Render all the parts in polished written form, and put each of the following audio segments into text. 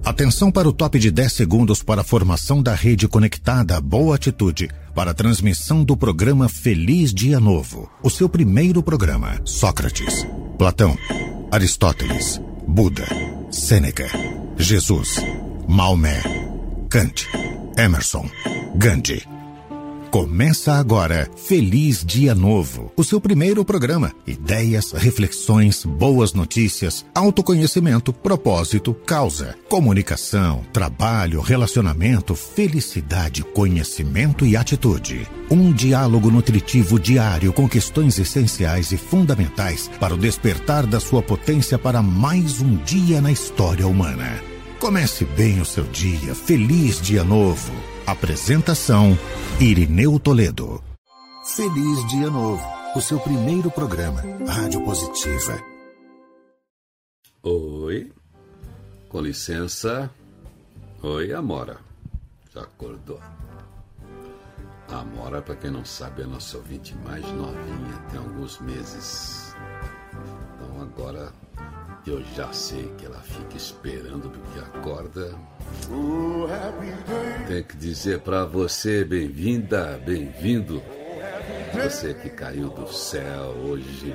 Atenção para o top de 10 segundos para a formação da rede conectada Boa Atitude para a transmissão do programa Feliz Dia Novo. O seu primeiro programa. Sócrates, Platão, Aristóteles, Buda, Sêneca, Jesus, Maomé, Kant, Emerson, Gandhi. Começa agora Feliz Dia Novo, o seu primeiro programa. Ideias, reflexões, boas notícias, autoconhecimento, propósito, causa, comunicação, trabalho, relacionamento, felicidade, conhecimento e atitude. Um diálogo nutritivo diário com questões essenciais e fundamentais para o despertar da sua potência para mais um dia na história humana. Comece bem o seu dia. Feliz Dia Novo. Apresentação, Irineu Toledo. Feliz Dia Novo, o seu primeiro programa, Rádio Positiva. Oi, com licença. Oi, Amora. Já acordou? A Amora, para quem não sabe, é a nossa ouvinte mais novinha, tem alguns meses. Então agora eu já sei que ela fica esperando porque acorda. Tenho que dizer para você, bem-vinda, bem-vindo. Você que caiu do céu hoje.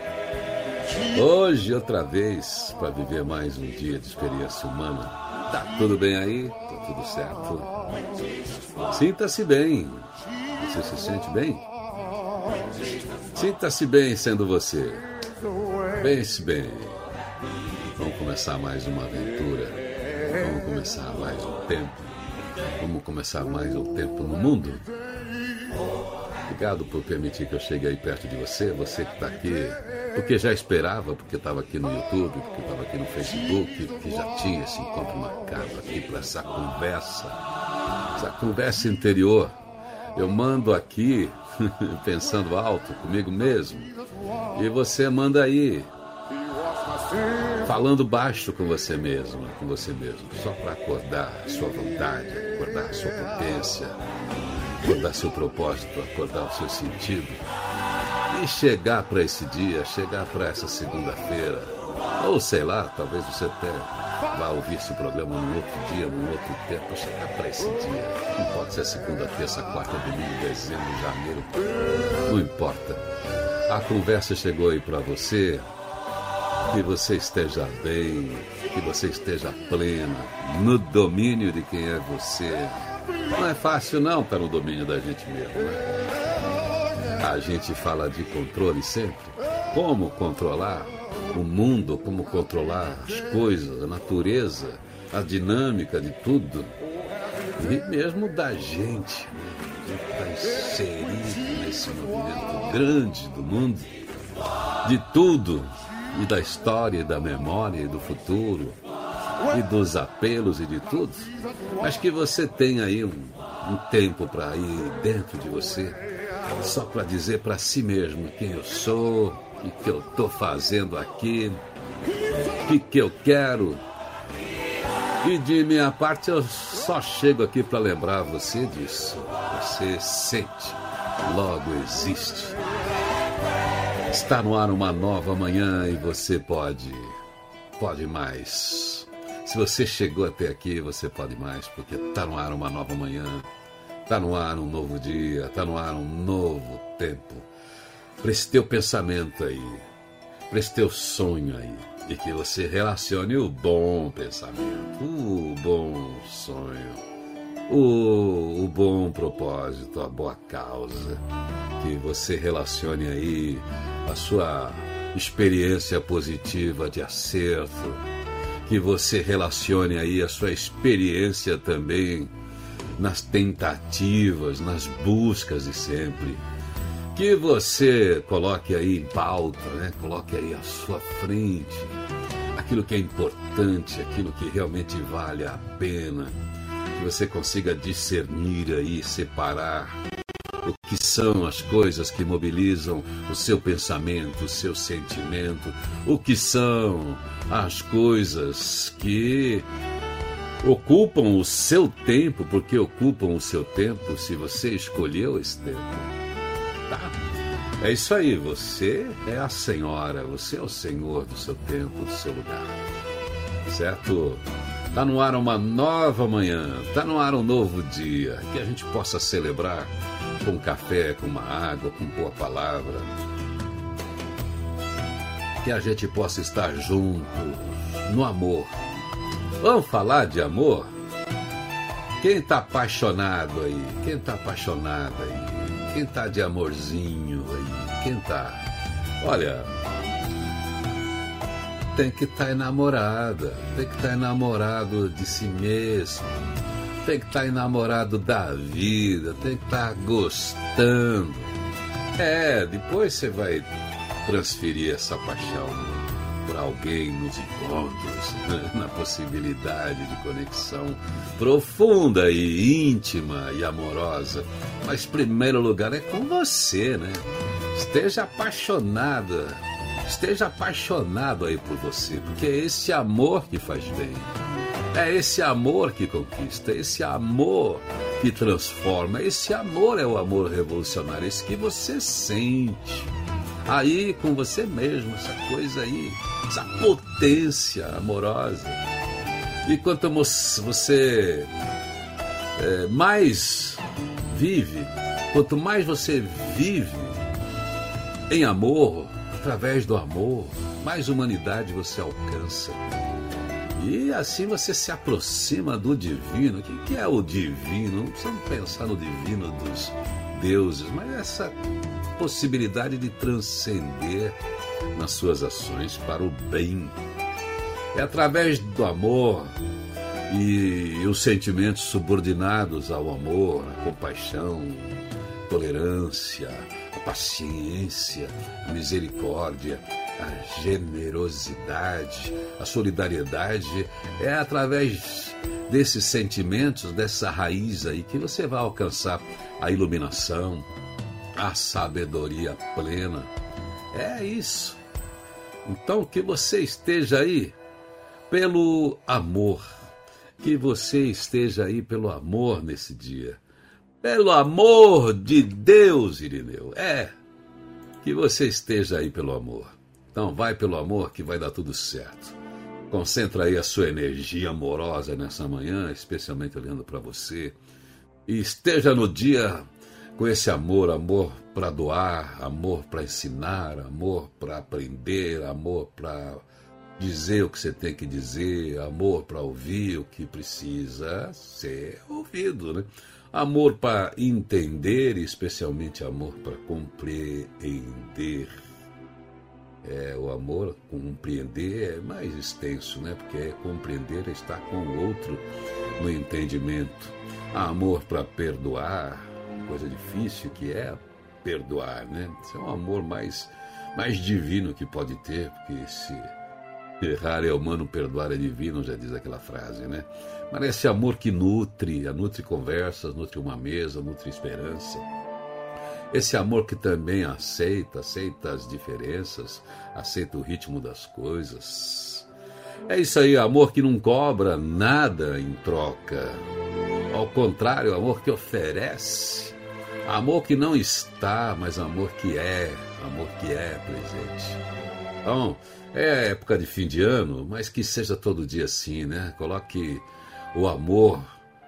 Hoje outra vez, para viver mais um dia de experiência humana. Tá tudo bem aí? Tá tudo certo? Sinta-se bem. Você se sente bem? Sinta-se bem sendo você. Pense bem. Vamos começar mais uma aventura. Vamos começar mais um tempo. Vamos começar mais um tempo no mundo. Obrigado por permitir que eu chegue aí perto de você. Você que está aqui, porque já esperava, porque estava aqui no YouTube, porque estava aqui no Facebook, que já tinha esse encontro marcado aqui para essa conversa interior. Eu mando aqui, pensando alto comigo mesmo, e você manda aí, falando baixo com você mesmo, só para acordar a sua vontade, acordar a sua potência, acordar seu propósito, acordar o seu sentido e chegar para esse dia, chegar para essa segunda-feira, ou sei lá, talvez você até vá ouvir esse programa num outro dia, num outro tempo, chegar para esse dia. Não pode ser segunda, terça, quarta, domingo, dezembro, janeiro, não importa. A conversa chegou aí para você. Que você esteja bem, que você esteja pleno, no domínio de quem é você. Não é fácil não estar no domínio da gente mesmo, né? A gente fala de controle sempre. Como controlar o mundo, como controlar as coisas, a natureza, a dinâmica de tudo. E mesmo da gente, né? A gente está inserido nesse movimento grande do mundo, de tudo. E da história, e da memória, e do futuro, e dos apelos e de tudo, mas que você tem aí um tempo para ir dentro de você, só para dizer para si mesmo quem eu sou, o que eu estou fazendo aqui, o que eu quero. E de minha parte eu só chego aqui para lembrar você disso. Você sente, logo existe. Está no ar uma nova manhã e você pode mais. Se você chegou até aqui, você pode mais, porque está no ar uma nova manhã, está no ar um novo dia, está no ar um novo tempo. Para esse teu pensamento aí, para esse teu sonho aí, e que você relacione o bom pensamento, o bom sonho, o bom propósito, a boa causa, que você relacione aí a sua experiência positiva de acerto, que você relacione aí a sua experiência também nas tentativas, nas buscas de sempre, que você coloque aí em pauta, né? Coloque aí à sua frente aquilo que é importante, aquilo que realmente vale a pena, que você consiga discernir aí, separar o que são as coisas que mobilizam o seu pensamento, o seu sentimento, o que são as coisas que ocupam o seu tempo, porque ocupam o seu tempo se você escolheu esse tempo. Tá? É isso aí, você é a senhora, você é o senhor do seu tempo, do seu lugar. Certo? Está no ar uma nova manhã, está no ar um novo dia, que a gente possa celebrar com café, com uma água, com boa palavra. Que a gente possa estar juntos no amor. Vamos falar de amor? Quem está apaixonado aí? Quem está apaixonada aí? Quem está de amorzinho aí? Quem está? Olha, tem que estar enamorada, tem que estar enamorado de si mesmo, tem que estar enamorado da vida, tem que estar gostando. Depois você vai transferir essa paixão para alguém nos encontros, na possibilidade de conexão profunda e íntima e amorosa. Mas, em primeiro lugar, é com você, né? Esteja apaixonada, esteja apaixonado aí por você, porque é esse amor que faz bem. É esse amor que conquista, esse amor que transforma, esse amor é o amor revolucionário, esse que você sente aí com você mesmo, essa coisa aí, essa potência amorosa. E quanto você mais vive, quanto mais você vive em amor, através do amor, mais humanidade você alcança. E assim você se aproxima do divino. O que é o divino? Não precisamos pensar no divino dos deuses, mas essa possibilidade de transcender nas suas ações para o bem. É através do amor e os sentimentos subordinados ao amor, a compaixão, a tolerância, a paciência, a misericórdia, a generosidade, a solidariedade. É através desses sentimentos, dessa raiz aí, que você vai alcançar a iluminação, a sabedoria plena. É isso. Então, que você esteja aí pelo amor. Que você esteja aí pelo amor nesse dia. Pelo amor de Deus, Irineu. Que você esteja aí pelo amor. Então, vai pelo amor que vai dar tudo certo. Concentra aí a sua energia amorosa nessa manhã, especialmente olhando para você. E esteja no dia com esse amor, amor para doar, amor para ensinar, amor para aprender, amor para dizer o que você tem que dizer, amor para ouvir o que precisa ser ouvido, né? Amor para entender, especialmente amor para compreender. O amor, compreender é mais extenso, né? Porque compreender é estar com o outro no entendimento. Amor para perdoar, coisa difícil que é perdoar, né? Isso é um amor mais divino que pode ter, porque se errar é humano, perdoar é divino, já diz aquela frase, né? Mas esse amor que nutre conversas, nutre uma mesa, nutre esperança. Esse amor que também aceita as diferenças, aceita o ritmo das coisas. É isso aí, amor que não cobra nada em troca. Ao contrário, amor que oferece. Amor que não está, mas amor que é presente. Então, é época de fim de ano, mas que seja todo dia assim, né? Coloque o amor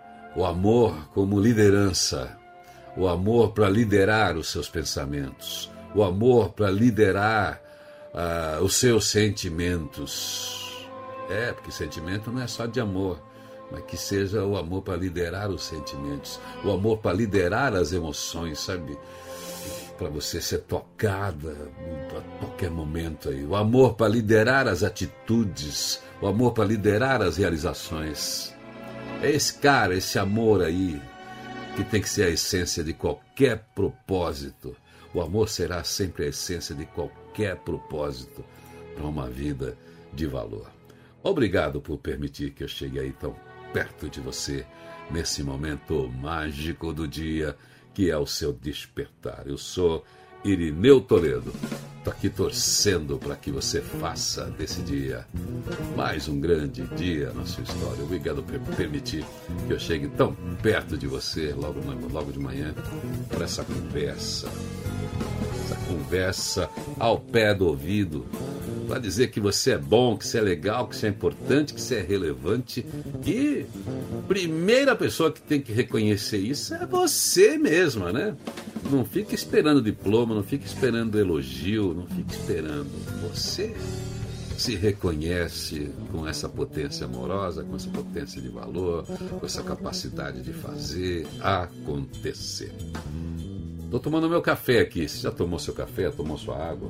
como liderança. O amor para liderar os seus pensamentos. O amor para liderar os seus sentimentos. Porque sentimento não é só de amor, mas que seja o amor para liderar os sentimentos. O amor para liderar as emoções, sabe? Para você ser tocada a qualquer momento aí. O amor para liderar as atitudes. O amor para liderar as realizações. É esse amor aí que tem que ser a essência de qualquer propósito. O amor será sempre a essência de qualquer propósito para uma vida de valor. Obrigado por permitir que eu chegue aí tão perto de você nesse momento mágico do dia que é o seu despertar. Eu sou Irineu Toledo. Estou aqui torcendo para que você faça desse dia mais um grande dia na sua história. Obrigado por permitir que eu chegue tão perto de você logo de manhã para essa conversa ao pé do ouvido, para dizer que você é bom, que você é legal, que você é importante, que você é relevante. E primeira pessoa que tem que reconhecer isso é você mesma, né? Não fica esperando diploma, não fica esperando elogio, não fica esperando. Você se reconhece com essa potência amorosa, com essa potência de valor, com essa capacidade de fazer acontecer. Estou tomando meu café aqui. Você já tomou seu café? Tomou sua água?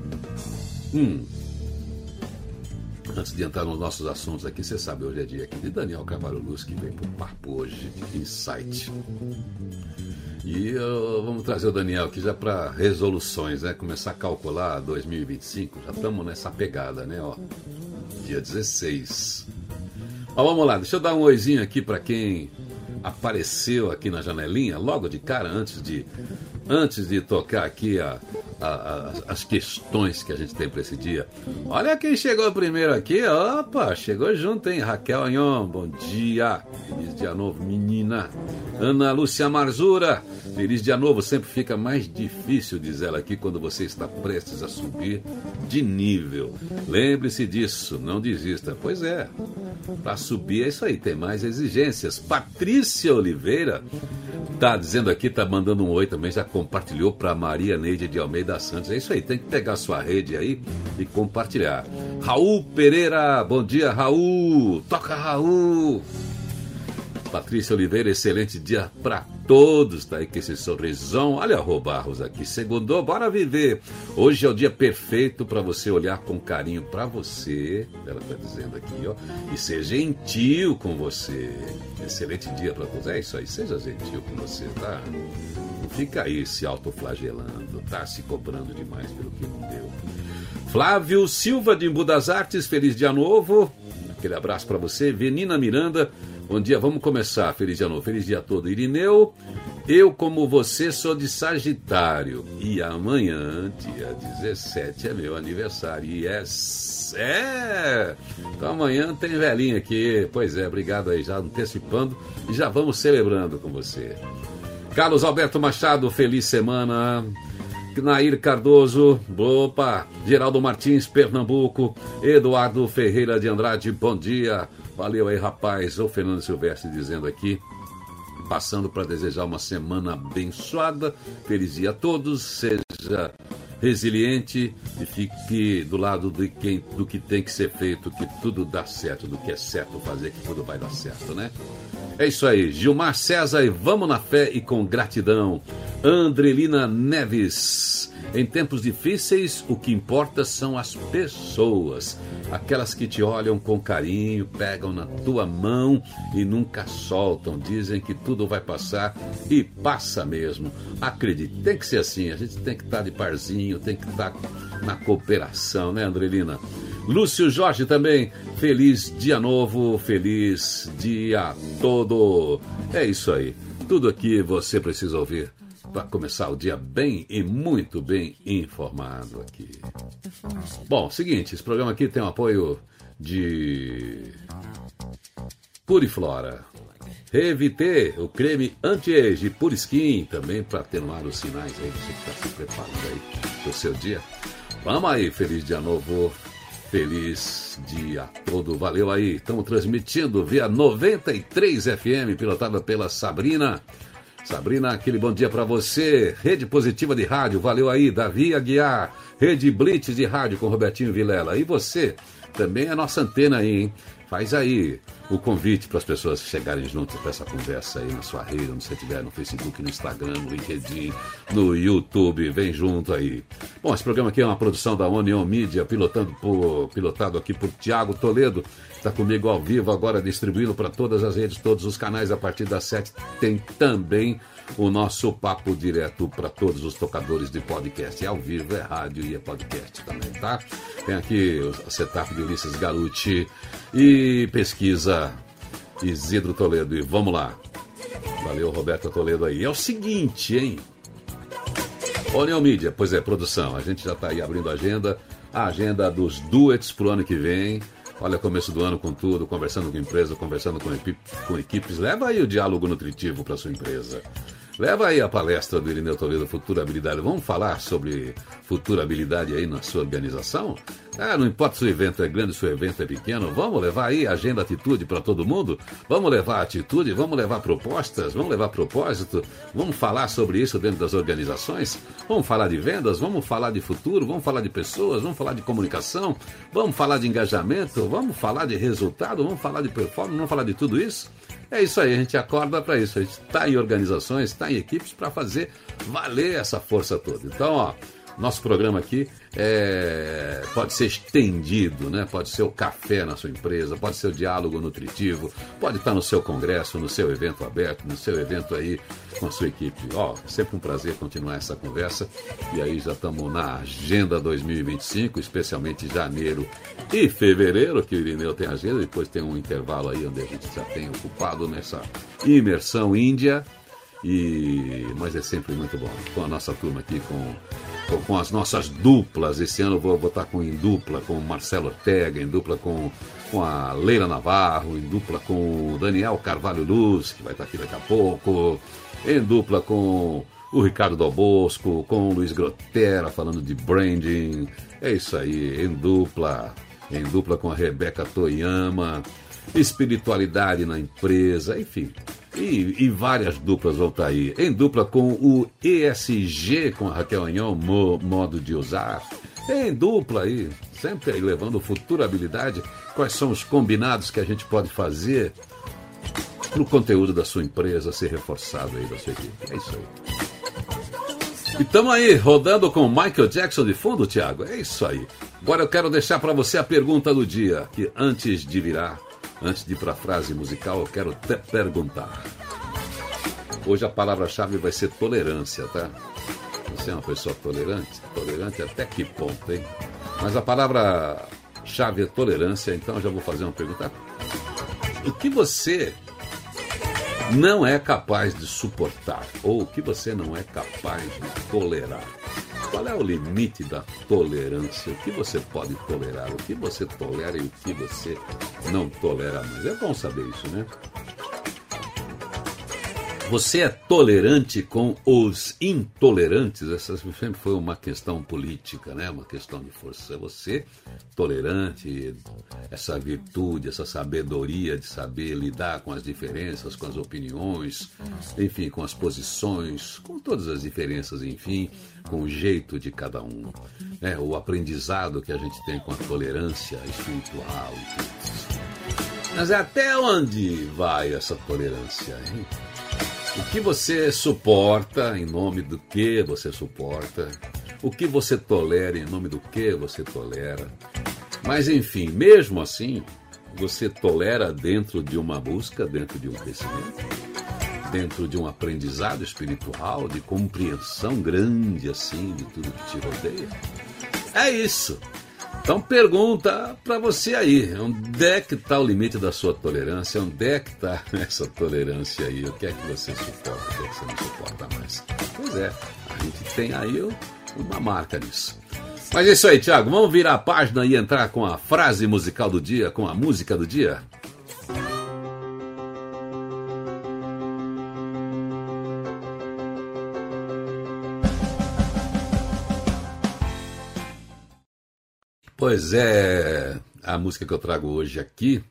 Antes de entrar nos nossos assuntos aqui, você sabe, hoje é dia aqui de Daniel Carvalho Luz, que vem pro papo hoje, Insight. E vamos trazer o Daniel aqui já para resoluções, né? Começar a calcular 2025, já estamos nessa pegada, né? Ó, dia 16. Ó, vamos lá, deixa eu dar um oizinho aqui para quem apareceu aqui na janelinha, logo de cara, antes de tocar aqui as questões que a gente tem para esse dia. Olha quem chegou primeiro aqui. Opa, chegou junto, hein? Raquel Anhon, bom dia. Feliz dia novo, menina. Ana Lúcia Marzura, feliz dia novo. Sempre fica mais difícil, diz ela aqui, quando você está prestes a subir de nível. Lembre-se disso, não desista. Pois é, para subir é isso aí, tem mais exigências. Patrícia Oliveira tá dizendo aqui, tá mandando um oi também, já compartilhou para Maria Neide de Almeida Santos. É isso aí, tem que pegar a sua rede aí e compartilhar. Raul Pereira, bom dia, Raul. Toca, Raul. Patrícia Oliveira, excelente dia para todos, tá aí com esse sorrisão. Olha a Rô Barros aqui, segundou, bora viver. Hoje é o dia perfeito para você olhar com carinho para você, ela tá dizendo aqui, ó, e ser gentil com você. Excelente dia para todos. É isso aí, seja gentil com você, tá? Não fica aí se autoflagelando, tá? Se cobrando demais pelo que não deu. Flávio Silva de Embu das Artes, feliz dia novo. Aquele abraço para você. Venina Miranda, bom dia, vamos começar. Feliz dia novo, feliz dia todo. Irineu, eu como você sou de Sagitário e amanhã, dia 17, é meu aniversário. E então amanhã tem velhinha aqui. Pois é, obrigado aí, já antecipando e já vamos celebrando com você. Carlos Alberto Machado, feliz semana. Nair Cardoso, opa, Geraldo Martins, Pernambuco, Eduardo Ferreira de Andrade, bom dia, valeu aí rapaz, o Fernando Silvestre dizendo aqui, passando para desejar uma semana abençoada, feliz dia a todos, seja resiliente e fique do lado do que tem que ser feito, que tudo dá certo, do que é certo fazer, que tudo vai dar certo, né? É isso aí, Gilmar César, e vamos na fé e com gratidão. Andrelina Neves, em tempos difíceis, o que importa são as pessoas, aquelas que te olham com carinho, pegam na tua mão e nunca soltam, dizem que tudo vai passar e passa mesmo. Acredite, tem que ser assim, a gente tem que estar de parzinho, tem que estar na cooperação, né, Andrelina? Lúcio Jorge também, feliz dia novo, feliz dia todo. É isso aí, tudo aqui você precisa ouvir para começar o dia bem e muito bem informado aqui. Bom, seguinte, esse programa aqui tem o apoio de Puriflora. Revite, o creme anti-age Pure Skin, também para atenuar os sinais aí, você que está se preparando aí para o seu dia. Vamos aí, feliz dia novo. Feliz dia todo, valeu aí. Estamos transmitindo via 93 FM, pilotada pela Sabrina. Sabrina, aquele bom dia para você. Rede Positiva de Rádio, valeu aí. Davi Aguiar, Rede Blitz de Rádio com Robertinho Vilela. E você, também é nossa antena aí, hein? Faz aí o convite para as pessoas chegarem junto para essa conversa aí na sua rede, onde você estiver, no Facebook, no Instagram, no LinkedIn, no YouTube, vem junto aí. Bom, esse programa aqui é uma produção da Union Mídia, pilotado aqui por Tiago Toledo, está comigo ao vivo agora, distribuindo para todas as redes, todos os canais, a partir das 7 tem também o nosso papo direto para todos os tocadores de podcast. É ao vivo, é rádio e é podcast também, tá? Tem aqui o setup de Ulisses Garuti e pesquisa Isidro Toledo. E vamos lá. Valeu, Roberto Toledo aí. É o seguinte, hein? União Mídia, pois é, produção. A gente já está aí abrindo a agenda dos duets pro ano que vem. Olha, começo do ano com tudo, conversando com empresa, conversando com equipes. Leva aí o diálogo nutritivo para sua empresa. Leva aí a palestra do Irineu Toledo, Futurabilidade. Vamos falar sobre futurabilidade aí na sua organização? Não importa se o evento é grande, se o evento é pequeno, vamos levar aí a agenda atitude para todo mundo? Vamos levar atitude, vamos levar propostas, vamos levar propósito, vamos falar sobre isso dentro das organizações? Vamos falar de vendas, vamos falar de futuro, vamos falar de pessoas, vamos falar de comunicação, vamos falar de engajamento, vamos falar de resultado, vamos falar de performance, vamos falar de tudo isso? É isso aí, a gente acorda para isso, a gente está em organizações, está em equipes para fazer valer essa força toda. Então, ó, nosso programa aqui pode ser estendido, né? Pode ser o café na sua empresa, pode ser o diálogo nutritivo, pode estar no seu congresso, no seu evento aberto, no seu evento aí com a sua equipe. Ó, sempre um prazer continuar essa conversa. E aí já estamos na Agenda 2025, especialmente janeiro e fevereiro, que o Irineu tem agenda, depois tem um intervalo aí onde a gente já tem ocupado nessa imersão Índia. Mas é sempre muito bom com a nossa turma aqui, com as nossas duplas. Esse ano eu vou botar em dupla com o Marcelo Ortega, em dupla com a Leila Navarro, em dupla com o Daniel Carvalho Luz, que vai estar aqui daqui a pouco, em dupla com o Ricardo Dal Bosco, com o Luiz Grotera falando de branding. É isso aí, em dupla com a Rebeca Toyama, espiritualidade na empresa, enfim. E várias duplas vão estar aí. Em dupla com o ESG, com a Raquel Anhon, modo de usar. Em dupla aí, sempre aí levando futurabilidade. Quais são os combinados que a gente pode fazer para o conteúdo da sua empresa ser reforçado aí da sua equipe. É isso aí. E estamos aí, rodando com Michael Jackson de fundo, Thiago. É isso aí. Agora eu quero deixar para você a pergunta do dia, que antes de ir para a frase musical, eu quero te perguntar. Hoje a palavra-chave vai ser tolerância, tá? Você é uma pessoa tolerante? Tolerante até que ponto, hein? Mas a palavra-chave é tolerância, então eu já vou fazer uma pergunta. O que você não é capaz de suportar? Ou o que você não é capaz de tolerar? Qual é o limite da tolerância? O que você pode tolerar? O que você tolera e o que você não tolera mais? É bom saber isso, né? Você é tolerante com os intolerantes? Essa sempre foi uma questão política, né? Uma questão de força. Você tolerante, essa virtude, essa sabedoria de saber lidar com as diferenças, com as opiniões, enfim, com as posições, com todas as diferenças, enfim, com o jeito de cada um. Né? O aprendizado que a gente tem com a tolerância espiritual e tudo isso. Mas até onde vai essa tolerância, hein? O que você suporta, em nome do que você suporta? O que você tolera, em nome do que você tolera? Mas, enfim, mesmo assim, você tolera dentro de uma busca, dentro de um crescimento, dentro de um aprendizado espiritual, de compreensão grande, assim, de tudo que te rodeia? É isso. Então pergunta para você aí, onde é que está o limite da sua tolerância? Onde é que está essa tolerância aí? O que é que você suporta, o que é que você não suporta mais? Pois é, a gente tem aí uma marca nisso. Mas é isso aí, Thiago, vamos virar a página e entrar com a frase musical do dia, com a música do dia? Pois é, a música que eu trago hoje aqui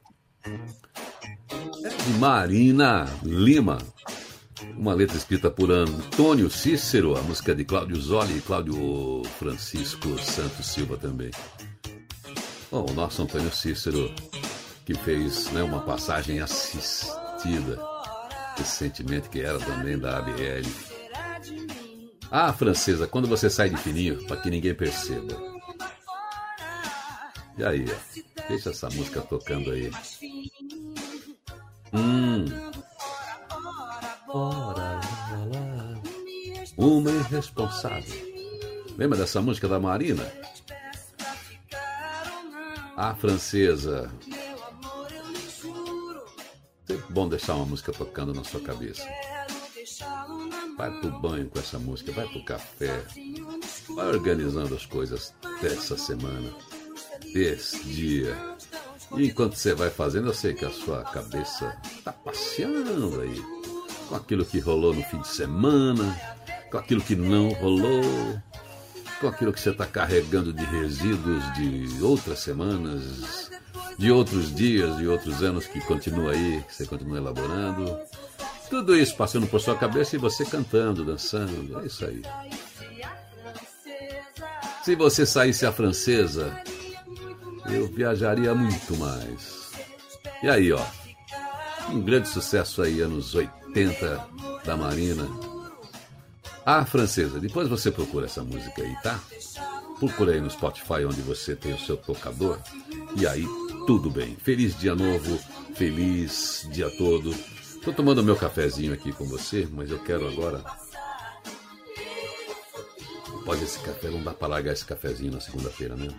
é de Marina Lima, uma letra escrita por Antônio Cícero, a música de Cláudio Zoli e Cláudio Francisco Santos Silva também. Bom, o nosso Antônio Cícero, que fez, né, uma passagem assistida recentemente, que era também da ABL. Ah, francesa, quando você sai de fininho, para que ninguém perceba. E aí, deixa essa música tocando aí. Uma irresponsável. Lembra dessa música da Marina? A francesa. Sempre bom deixar uma música tocando na sua cabeça. Vai pro banho com essa música, vai pro café. Vai organizando as coisas dessa semana, desse dia. E enquanto você vai fazendo, eu sei que a sua cabeça está passeando aí com aquilo que rolou no fim de semana, com aquilo que não rolou, com aquilo que você está carregando de resíduos de outras semanas, de outros dias, de outros anos que continua aí, que você continua elaborando. Tudo isso passando por sua cabeça e você cantando, dançando, é isso aí. Se você saísse a francesa, eu viajaria muito mais. E aí, ó, um grande sucesso aí, anos 80 da Marina. A francesa, depois você procura essa música aí, tá? Procura aí no Spotify, onde você tem o seu tocador. E aí, tudo bem. Feliz dia novo, feliz dia todo. Tô tomando meu cafezinho aqui com você, mas eu quero agora... Pode esse café, não dá pra largar esse cafezinho na segunda-feira, né?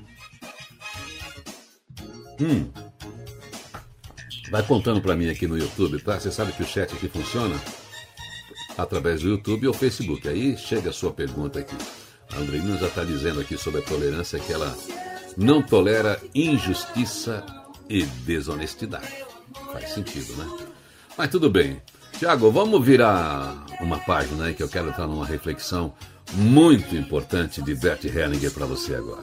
Vai contando pra mim aqui no YouTube, tá? Você sabe que o chat aqui funciona através do YouTube ou Facebook. Aí chega a sua pergunta aqui. A Andreina já está dizendo aqui sobre a tolerância, que ela não tolera injustiça e desonestidade. Faz sentido, né? Mas tudo bem. Tiago, vamos virar uma página aí que eu quero entrar numa reflexão muito importante de Bert Hellinger para você agora.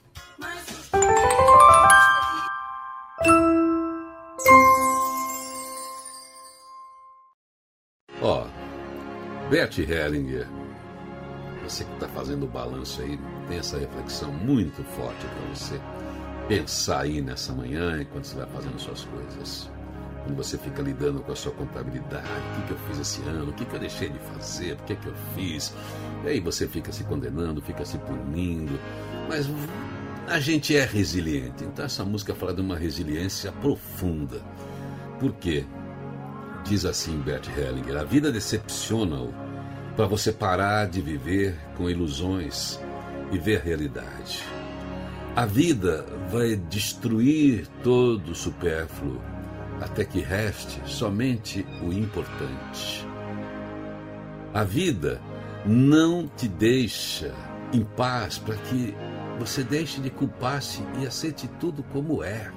Ó, Bert Hellinger, você que está fazendo o balanço aí, tem essa reflexão muito forte para você pensar aí nessa manhã, enquanto você vai fazendo suas coisas. Quando você fica lidando com a sua contabilidade, o que eu fiz esse ano, o que eu deixei de fazer, por que eu fiz. E aí você fica se condenando, fica se punindo. Mas a gente é resiliente. Então essa música fala de uma resiliência profunda. Por quê? Diz assim Bert Hellinger: a vida decepciona-o para você parar de viver com ilusões e ver a realidade. A vida vai destruir todo o supérfluo até que reste somente o importante. A vida não te deixa em paz para que você deixe de culpar-se e aceite tudo como é.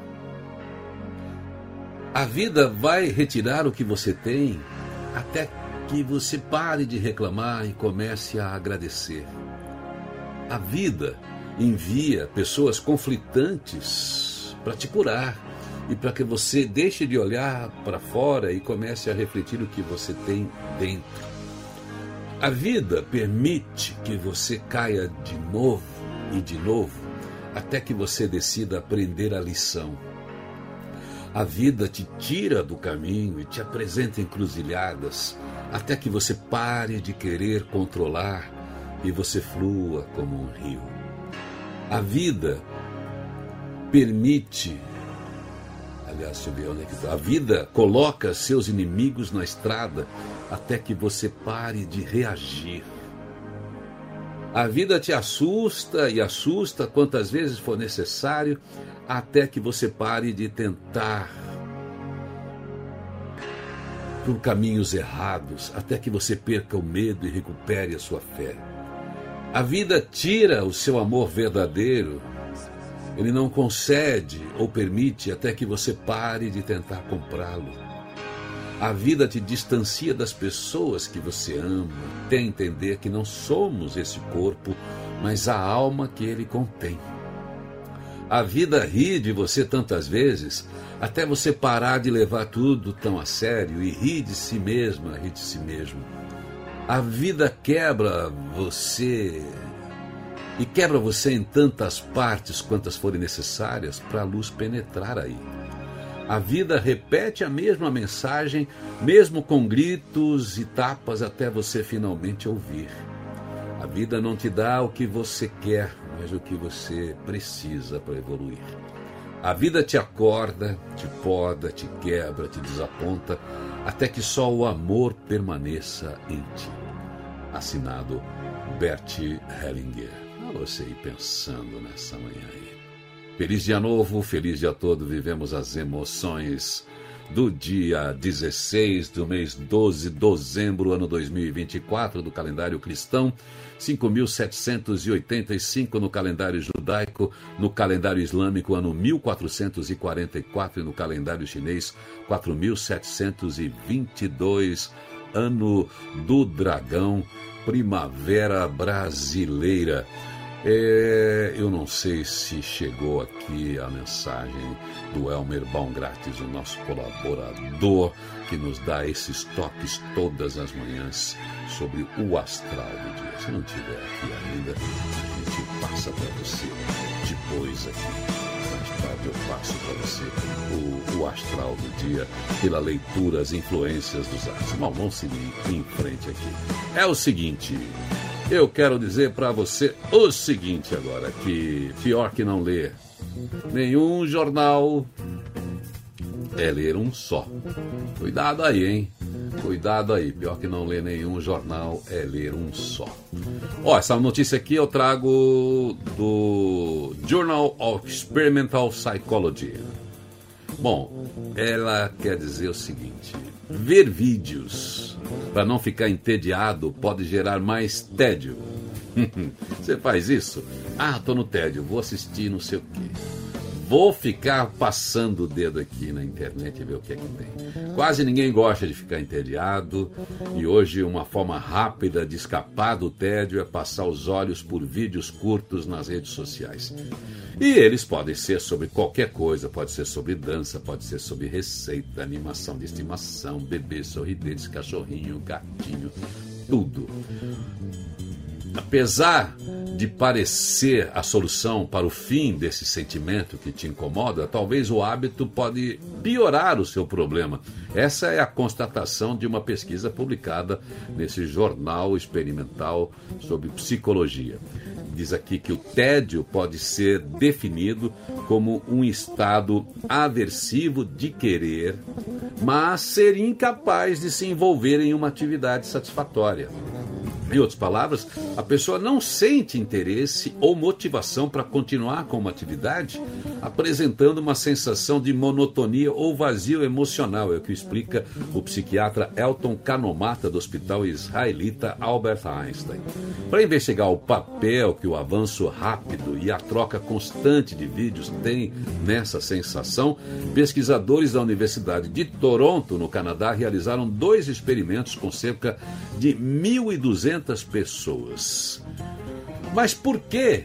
A vida vai retirar o que você tem até que você pare de reclamar e comece a agradecer. A vida envia pessoas conflitantes para te curar e para que você deixe de olhar para fora e comece a refletir o que você tem dentro. A vida permite que você caia de novo e de novo, até que você decida aprender a lição. A vida te tira do caminho e te apresenta encruzilhadas, até que você pare de querer controlar e você flua como um rio. A vida permite... Aliás, deixa eu ver onde é que está. A vida coloca seus inimigos na estrada até que você pare de reagir. A vida te assusta e assusta quantas vezes for necessário até que você pare de tentar por caminhos errados, até que você perca o medo e recupere a sua fé. A vida tira o seu amor verdadeiro. Ele não concede ou permite até que você pare de tentar comprá-lo. A vida te distancia das pessoas que você ama, até entender que não somos esse corpo, mas a alma que ele contém. A vida ri de você tantas vezes, até você parar de levar tudo tão a sério e rir de si mesma, rir de si mesmo. A vida quebra você... E quebra você em tantas partes quantas forem necessárias para a luz penetrar aí. A vida repete a mesma mensagem, mesmo com gritos e tapas, até você finalmente ouvir. A vida não te dá o que você quer, mas o que você precisa para evoluir. A vida te acorda, te poda, te quebra, te desaponta, até que só o amor permaneça em ti. Assinado Bert Hellinger. Você aí pensando nessa manhã aí. Feliz dia novo, feliz dia todo. Vivemos as emoções do dia 16 do mês 12 de dezembro, ano 2024, do calendário cristão, 5.785 no calendário judaico, no calendário islâmico, ano 1444, e no calendário chinês, 4.722 ano do dragão, primavera brasileira. Eu não sei se chegou aqui a mensagem do Elmer Baumgratis, o nosso colaborador, que nos dá esses toques todas as manhãs sobre o astral do dia. Se não tiver aqui ainda, a gente passa para você depois aqui. Mais tarde eu passo para você o astral do dia pela leitura, as influências dos astros. Bom, vamos seguir em frente aqui. É o seguinte... Eu quero dizer para você o seguinte agora, que pior que não ler nenhum jornal é ler um só. Cuidado aí, hein? Cuidado aí, pior que não ler nenhum jornal é ler um só. Ó, essa notícia aqui eu trago do Journal of Experimental Psychology. Bom, ela quer dizer o seguinte: ver vídeos para não ficar entediado pode gerar mais tédio. Você faz isso? Ah, tô no tédio, vou assistir não sei o quê. Vou ficar passando o dedo aqui na internet e ver o que é que tem. Quase ninguém gosta de ficar entediado e hoje uma forma rápida de escapar do tédio é passar os olhos por vídeos curtos nas redes sociais. E eles podem ser sobre qualquer coisa, pode ser sobre dança, pode ser sobre receita, animação de estimação, bebês sorridentes, cachorrinho, gatinho, tudo. Apesar de parecer a solução para o fim desse sentimento que te incomoda, talvez o hábito pode piorar o seu problema. Essa é a constatação de uma pesquisa publicada nesse jornal experimental sobre psicologia. Diz aqui que o tédio pode ser definido como um estado aversivo de querer, mas ser incapaz de se envolver em uma atividade satisfatória. Em outras palavras, a pessoa não sente interesse ou motivação para continuar com uma atividade, apresentando uma sensação de monotonia ou vazio emocional, é o que explica o psiquiatra Elton Kanomata, do Hospital Israelita Albert Einstein. Para investigar o papel que o avanço rápido e a troca constante de vídeos têm nessa sensação, pesquisadores da Universidade de Toronto, no Canadá, realizaram 2 experimentos com cerca de 1.200 pessoas. Mas por que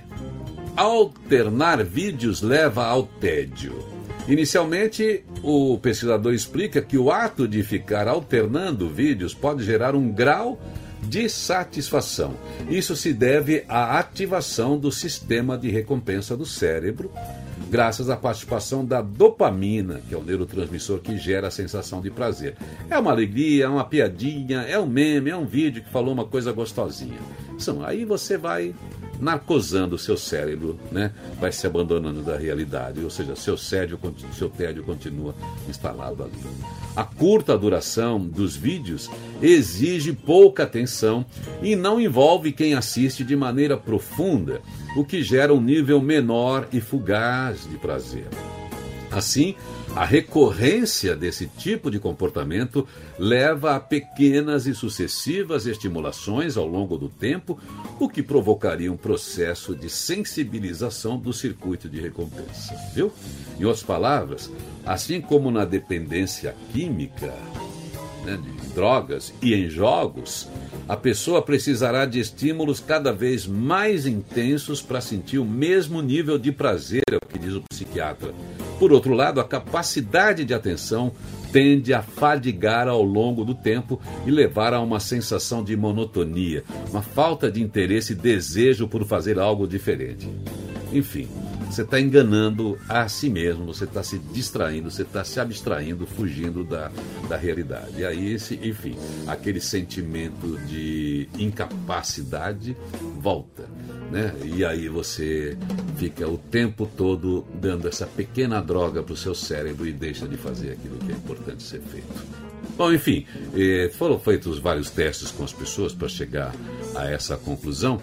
alternar vídeos leva ao tédio? Inicialmente, o pesquisador explica que o ato de ficar alternando vídeos pode gerar um grau de satisfação. Isso se deve à ativação do sistema de recompensa do cérebro, graças à participação da dopamina, que é o neurotransmissor que gera a sensação de prazer. É uma alegria, é uma piadinha, é um meme, é um vídeo que falou uma coisa gostosinha. Aí você vai narcosando o seu cérebro, né? Vai se abandonando da realidade, ou seja, seu tédio continua instalado ali. A curta duração dos vídeos exige pouca atenção e não envolve quem assiste de maneira profunda, o que gera um nível menor e fugaz de prazer. Assim, a recorrência desse tipo de comportamento leva a pequenas e sucessivas estimulações ao longo do tempo, o que provocaria um processo de sensibilização do circuito de recompensa. Viu? Em outras palavras, assim como na dependência química, né, de drogas e em jogos, a pessoa precisará de estímulos cada vez mais intensos para sentir o mesmo nível de prazer, é o que diz o psiquiatra. Por outro lado, a capacidade de atenção tende a fadigar ao longo do tempo e levar a uma sensação de monotonia, uma falta de interesse e desejo por fazer algo diferente. Enfim, você está enganando a si mesmo, você está se distraindo, você está se abstraindo, fugindo da realidade. E aí, enfim, aquele sentimento de incapacidade volta, né? E aí você fica o tempo todo dando essa pequena droga para o seu cérebro e deixa de fazer aquilo que é importante ser feito. Bom, enfim, foram feitos vários testes com as pessoas para chegar a essa conclusão.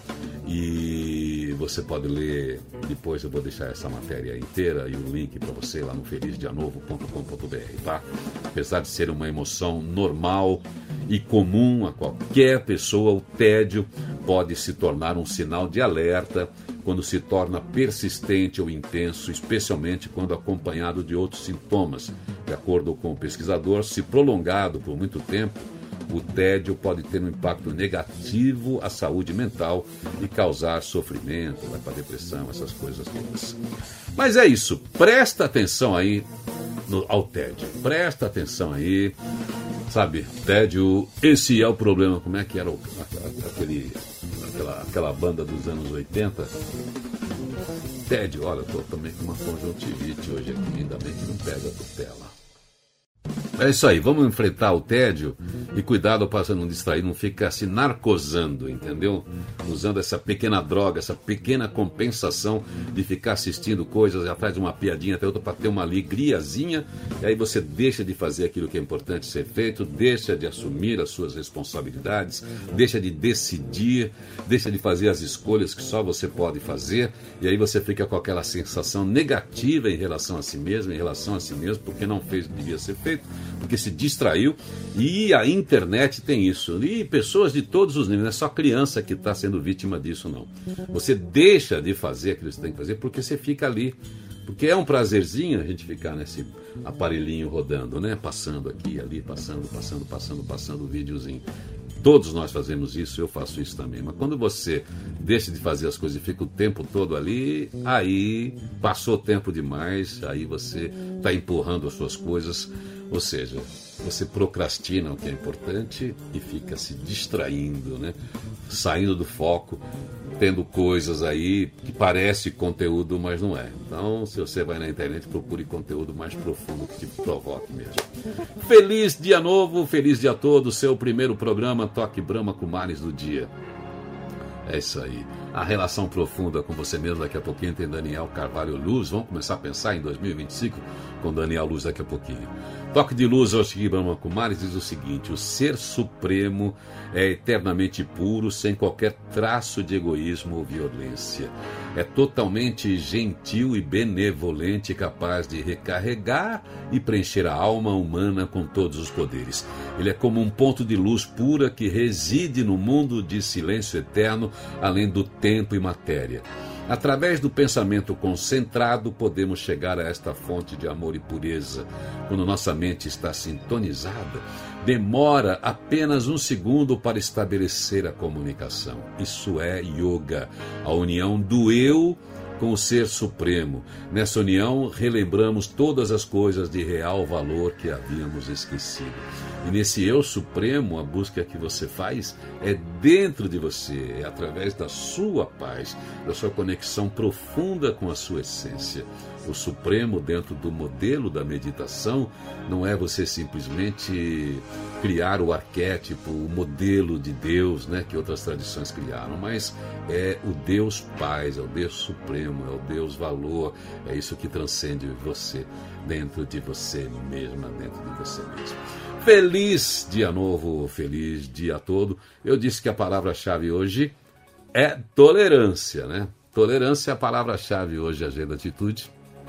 E você pode ler, depois eu vou deixar essa matéria inteira e o link para você lá no felizdianovo.com.br, tá? Apesar de ser uma emoção normal e comum a qualquer pessoa, o tédio pode se tornar um sinal de alerta quando se torna persistente ou intenso, especialmente quando acompanhado de outros sintomas. De acordo com o pesquisador, se prolongado por muito tempo, o tédio pode ter um impacto negativo à saúde mental e causar sofrimento, vai para depressão, essas coisas todas. Mas é isso, presta atenção aí ao tédio, presta atenção aí, sabe, tédio, esse é o problema. Como é que era aquela banda dos anos 80? Tédio, olha, eu tô também com uma conjuntivite hoje aqui, ainda bem que não pega a tutela. É isso aí, vamos enfrentar o tédio e cuidado para você não distrair, não ficar se narcosando, entendeu? Usando essa pequena droga, essa pequena compensação de ficar assistindo coisas atrás de uma piadinha até outra para ter uma alegriazinha, e aí você deixa de fazer aquilo que é importante ser feito, deixa de assumir as suas responsabilidades, deixa de decidir, deixa de fazer as escolhas que só você pode fazer, e aí você fica com aquela sensação negativa em relação a si mesmo, porque não fez o que devia ser feito, porque se distraiu. E a internet tem isso, e pessoas de todos os níveis, não é só criança que está sendo vítima disso, não. Você deixa de fazer aquilo que você tem que fazer porque você fica ali, porque é um prazerzinho a gente ficar nesse aparelhinho rodando, né? Passando aqui, ali, passando o videozinho. Todos nós fazemos isso, eu faço isso também. Mas quando você deixa de fazer as coisas e fica o tempo todo ali, aí passou tempo demais, aí você está empurrando as suas coisas, ou seja, você procrastina o que é importante e fica se distraindo, né? Saindo do foco, tendo coisas aí que parece conteúdo, mas não é. Então, se você vai na internet, procure conteúdo mais profundo que te provoque mesmo. Feliz dia novo, feliz dia todo, seu primeiro programa Toque Brahma Kumaris do dia. É isso aí. A relação profunda com você mesmo, daqui a pouquinho tem Daniel Carvalho Luz. Vamos começar a pensar em 2025 com Daniel Luz daqui a pouquinho. Toque de Luz, Toque Brahma Kumaris diz o seguinte: o ser supremo é eternamente puro, sem qualquer traço de egoísmo ou violência. É totalmente gentil e benevolente, capaz de recarregar e preencher a alma humana com todos os poderes. Ele é como um ponto de luz pura que reside no mundo de silêncio eterno, além do tempo e matéria. Através do pensamento concentrado, podemos chegar a esta fonte de amor e pureza. Quando nossa mente está sintonizada, demora apenas um segundo para estabelecer a comunicação. Isso é yoga, a união do eu com o Ser Supremo. Nessa união, relembramos todas as coisas de real valor que havíamos esquecido. E nesse Eu Supremo, a busca que você faz é dentro de você, é através da sua paz, da sua conexão profunda com a sua essência. O Supremo, dentro do modelo da meditação, não é você simplesmente criar o arquétipo, o modelo de Deus, né, que outras tradições criaram, mas é o Deus Paz, é o Deus Supremo, é o Deus Valor, é isso que transcende você, dentro de você mesma, dentro de você mesmo. Feliz dia novo, feliz dia todo. Eu disse que a palavra-chave hoje é tolerância, né? Tolerância é a palavra-chave hoje, Agenda Atitude.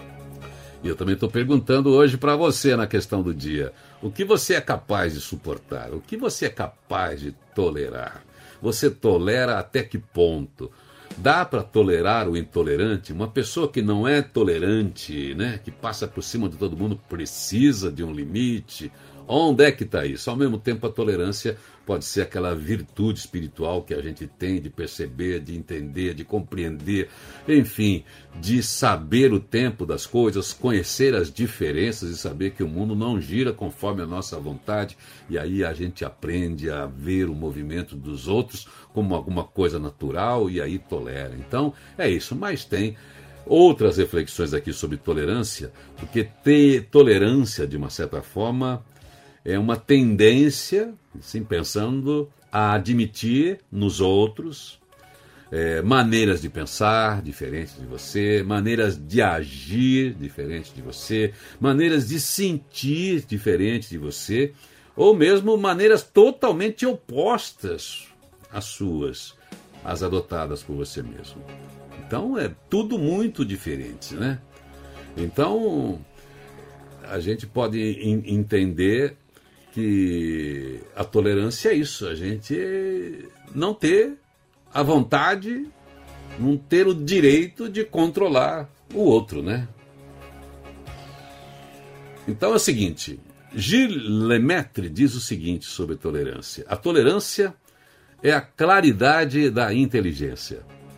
E eu também estou perguntando hoje para você na questão do dia: o que você é capaz de suportar? O que você é capaz de tolerar? Você tolera até que ponto? Dá para tolerar o intolerante? Uma pessoa que não é tolerante, né, que passa por cima de todo mundo, precisa de um limite. Onde é que está isso? Ao mesmo tempo, a tolerância pode ser aquela virtude espiritual que a gente tem de perceber, de entender, de compreender, enfim, de saber o tempo das coisas, conhecer as diferenças e saber que o mundo não gira conforme a nossa vontade, e aí a gente aprende a ver o movimento dos outros como alguma coisa natural e aí tolera. Então, é isso, mas tem outras reflexões aqui sobre tolerância, porque ter tolerância, de uma certa forma, é uma tendência, assim, pensando, a admitir nos outros maneiras de pensar diferentes de você, maneiras de agir diferentes de você, maneiras de sentir diferentes de você, ou mesmo maneiras totalmente opostas às suas, as adotadas por você mesmo. Então é tudo muito diferente, né? Então a gente pode entender que a tolerância é isso, a gente não ter a vontade, não ter o direito de controlar o outro, né? Então é o seguinte, Gilles Lemaitre diz o seguinte sobre tolerância: a tolerância é a claridade da inteligência.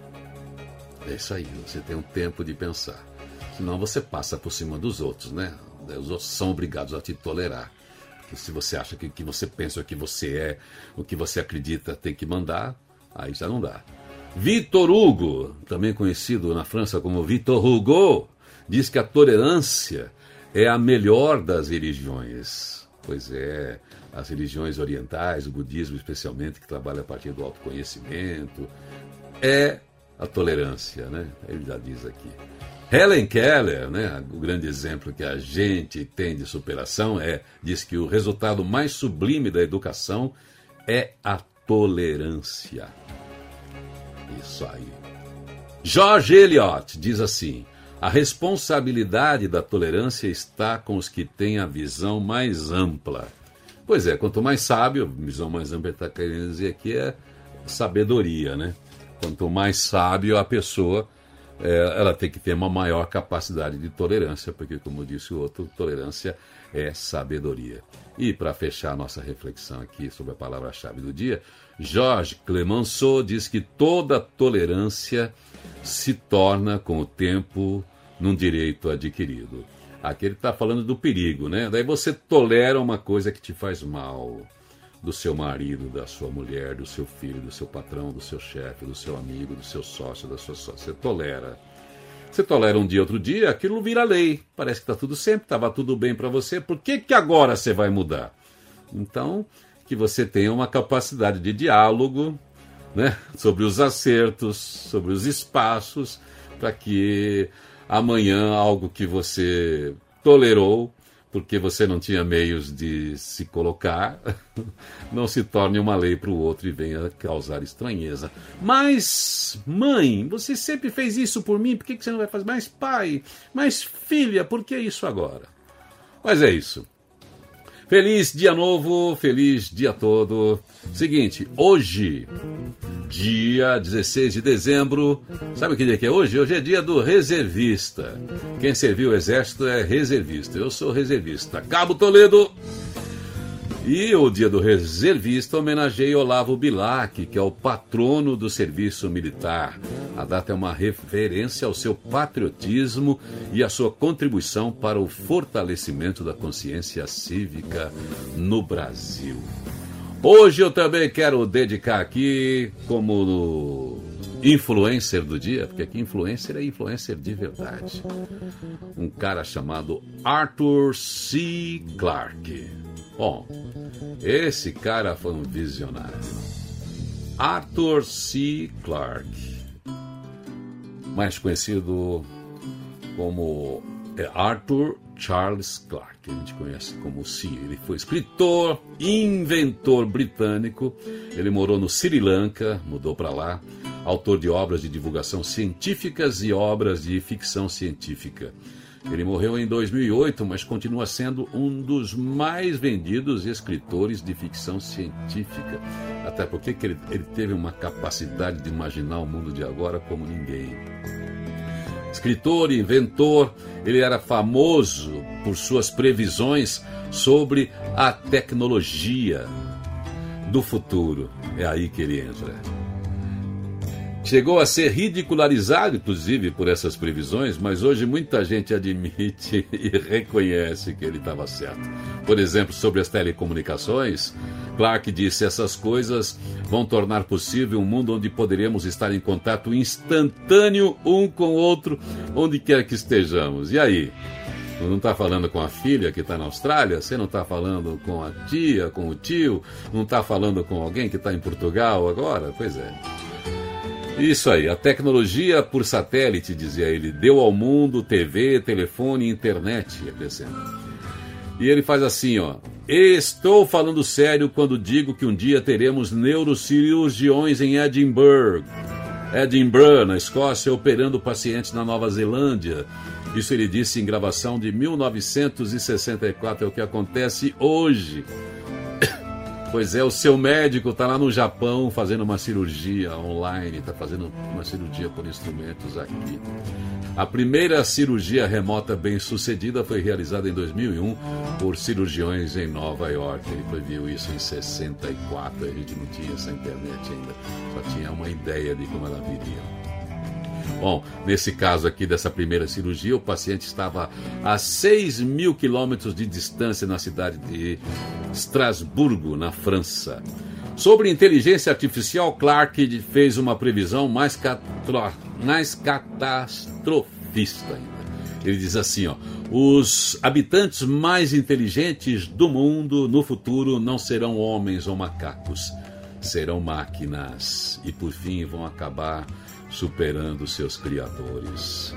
É isso aí, você tem um tempo de pensar. Senão você passa por cima dos outros, né? Os outros são obrigados a te tolerar. Porque se você acha que o que você pensa, o que você é, o que você acredita tem que mandar, aí já não dá. Victor Hugo, também conhecido na França como Victor Hugo, diz que a tolerância é a melhor das religiões. Pois é, as religiões orientais, o budismo especialmente, que trabalha a partir do autoconhecimento, é a tolerância, né? Ele já diz aqui. Helen Keller, né, o grande exemplo que a gente tem de superação, diz que o resultado mais sublime da educação é a tolerância. Isso aí. George Eliot diz assim: a responsabilidade da tolerância está com os que têm a visão mais ampla. Pois é, quanto mais sábio, visão mais ampla está querendo dizer aqui é sabedoria, né? Quanto mais sábio a pessoa, ela tem que ter uma maior capacidade de tolerância, porque, como disse o outro, tolerância é sabedoria. E para fechar a nossa reflexão aqui sobre a palavra-chave do dia, Georges Clemenceau diz que toda tolerância se torna, com o tempo, num direito adquirido. Aqui ele está falando do perigo, né? Daí você tolera uma coisa que te faz mal, do seu marido, da sua mulher, do seu filho, do seu patrão, do seu chefe, do seu amigo, do seu sócio, da sua sócia. Você tolera. Você tolera um dia, outro dia, aquilo vira lei. Parece que está tudo sempre, estava tudo bem para você. Por que agora você vai mudar? Então, que você tenha uma capacidade de diálogo, né, sobre os acertos, sobre os espaços, para que amanhã algo que você tolerou, porque você não tinha meios de se colocar, não se torne uma lei para o outro e venha causar estranheza. Mas, mãe, você sempre fez isso por mim, por que você não vai fazer? Mas, pai, mas, filha, por que isso agora? Mas é isso. Feliz dia novo, feliz dia todo. Seguinte, hoje, dia 16 de dezembro, sabe que dia que é hoje? Hoje é dia do reservista. Quem serviu o exército é reservista. Eu sou reservista. Cabo Toledo. E o dia do reservista homenageia Olavo Bilac, que é o patrono do serviço militar. A data é uma referência ao seu patriotismo e à sua contribuição para o fortalecimento da consciência cívica no Brasil. Hoje eu também quero dedicar aqui como influencer do dia, porque aqui influencer é influencer de verdade. Um cara chamado Arthur C. Clarke. Bom, esse cara foi um visionário. Arthur C. Clarke, mais conhecido como Arthur Charles Clarke, a gente conhece como C. Ele foi escritor, inventor britânico. Ele morou no Sri Lanka, mudou para lá. Autor de obras de divulgação científicas e obras de ficção científica. Ele morreu em 2008, mas continua sendo um dos mais vendidos escritores de ficção científica. Até porque ele teve uma capacidade de imaginar o mundo de agora como ninguém. Escritor e inventor, ele era famoso por suas previsões sobre a tecnologia do futuro. É aí que ele entra. Chegou a ser ridicularizado, inclusive, por essas previsões, mas hoje muita gente admite e reconhece que ele estava certo. Por exemplo, sobre as telecomunicações, Clarke disse: essas coisas vão tornar possível um mundo onde poderemos estar em contato instantâneo um com o outro, onde quer que estejamos. E aí? Você não está falando com a filha que está na Austrália? Você não está falando com a tia, com o tio? Não está falando com alguém que está em Portugal agora? Pois é. Isso aí, a tecnologia por satélite, dizia ele, deu ao mundo TV, telefone e internet, acrescenta. E ele faz assim, ó: estou falando sério quando digo que um dia teremos neurocirurgiões em Edinburgh, na Escócia, operando pacientes na Nova Zelândia. Isso ele disse em gravação de 1964, é o que acontece hoje. Pois é, o seu médico está lá no Japão fazendo uma cirurgia online, está fazendo uma cirurgia por instrumentos aqui. A primeira cirurgia remota bem-sucedida foi realizada em 2001 por cirurgiões em Nova York. Ele previu isso em 64, a gente não tinha essa internet ainda, só tinha uma ideia de como ela viria. Bom, nesse caso aqui dessa primeira cirurgia, o paciente estava a 6.000 quilômetros de distância na cidade de Estrasburgo, na França. Sobre inteligência artificial, Clark fez uma previsão mais catastrofista ainda. Ele diz assim, ó: os habitantes mais inteligentes do mundo no futuro não serão homens ou macacos, serão máquinas e por fim vão acabar superando seus criadores.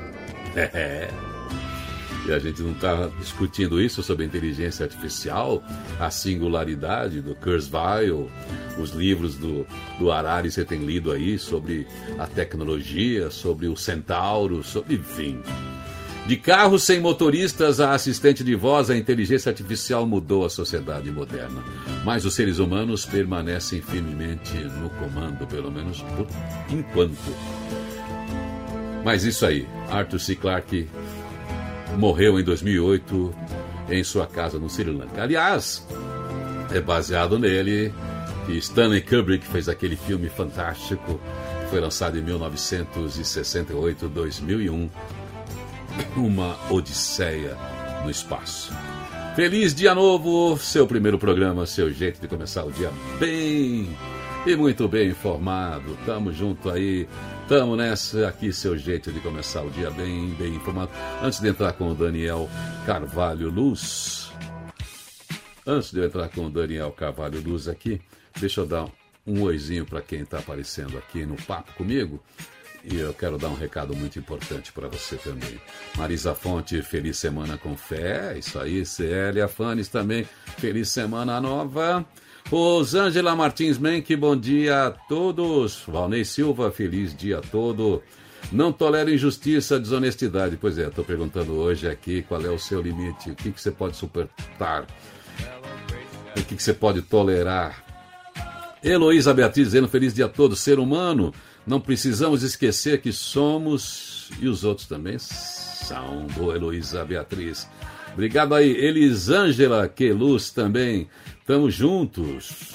E a gente não está discutindo isso sobre a inteligência artificial, a singularidade do Kurzweil, os livros do Harari você tem lido aí sobre a tecnologia, sobre o centauro, sobre, enfim. De carros sem motoristas a assistente de voz, a inteligência artificial mudou a sociedade moderna. Mas os seres humanos permanecem firmemente no comando, pelo menos por enquanto. Mas isso aí, Arthur C. Clarke morreu em 2008 em sua casa no Sri Lanka. Aliás, é baseado nele que Stanley Kubrick fez aquele filme fantástico que foi lançado em 1968, 2001, Uma Odisseia no Espaço. Feliz dia novo, seu primeiro programa, seu jeito de começar o dia bem e muito bem informado. Tamo junto aí, tamo nessa aqui, seu jeito de começar o dia bem informado. Antes de entrar com o Daniel Carvalho Luz, aqui, deixa eu dar um oizinho para quem está aparecendo aqui no papo comigo. E eu quero dar um recado muito importante para você também. Marisa Fonte, feliz semana com fé. Isso aí, Célia Fanes também, feliz semana nova. Rosângela Martins Menck, bom dia a todos. Valnei Silva, feliz dia todo. Não tolero injustiça, desonestidade. Pois é, estou perguntando hoje aqui qual é o seu limite. O que você pode suportar? O que você pode tolerar? Heloísa Beatriz dizendo feliz dia todo. Ser humano, não precisamos esquecer que somos, e os outros também são. Boa, Heloísa Beatriz. Obrigado aí, Elisângela Queluz também. Tamo juntos.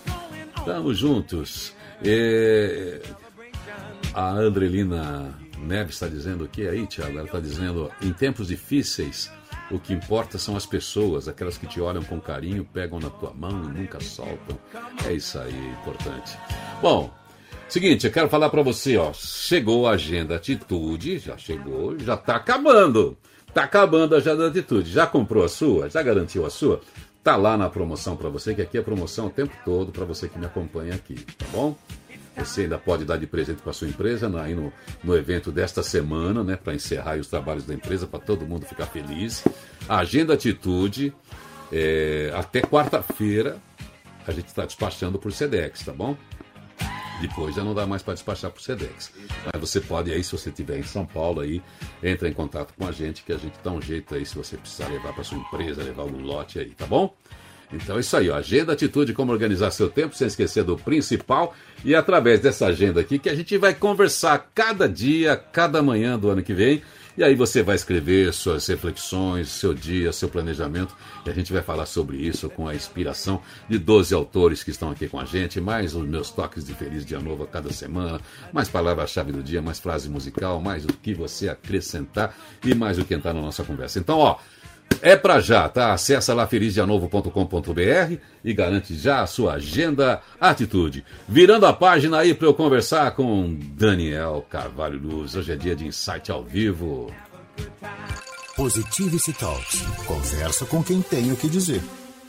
A Andrelina Neves está dizendo o que aí, Thiago? Ela está dizendo, em tempos difíceis, o que importa são as pessoas, aquelas que te olham com carinho, pegam na tua mão e nunca soltam. É isso aí, importante. Bom, seguinte, eu quero falar para você, ó, chegou a Agenda Atitude, já chegou, já tá acabando. Tá acabando a Agenda Atitude. Já comprou a sua? Já garantiu a sua? Tá lá na promoção para você, que aqui é promoção o tempo todo para você que me acompanha aqui, tá bom? Você ainda pode dar de presente para sua empresa aí no evento desta semana, né, para encerrar os trabalhos da empresa, para todo mundo ficar feliz. A Agenda Atitude, até quarta-feira, a gente está despachando por Sedex, tá bom? Depois já não dá mais para despachar por Sedex. Mas você pode aí, se você estiver em São Paulo, aí, entra em contato com a gente, que a gente dá um jeito aí, se você precisar levar para sua empresa, levar algum lote aí, tá bom? Então é isso aí, ó. Agenda Atitude, como organizar seu tempo, sem esquecer do principal. E através dessa agenda aqui, que a gente vai conversar cada dia, cada manhã do ano que vem. E aí você vai escrever suas reflexões, seu dia, seu planejamento. E a gente vai falar sobre isso com a inspiração de 12 autores que estão aqui com a gente. Mais os meus toques de Feliz Dia Novo a cada semana. Mais palavra-chave do dia, mais frase musical, mais o que você acrescentar e mais o que entrar na nossa conversa. Então, ó, é pra já, tá? Acessa lá felizdianovo.com.br e garante já a sua Agenda Atitude. Virando a página aí para eu conversar com Daniel Carvalho Luz. Hoje é dia de Insight ao vivo. Positivity Talks. Conversa com quem tem o que dizer.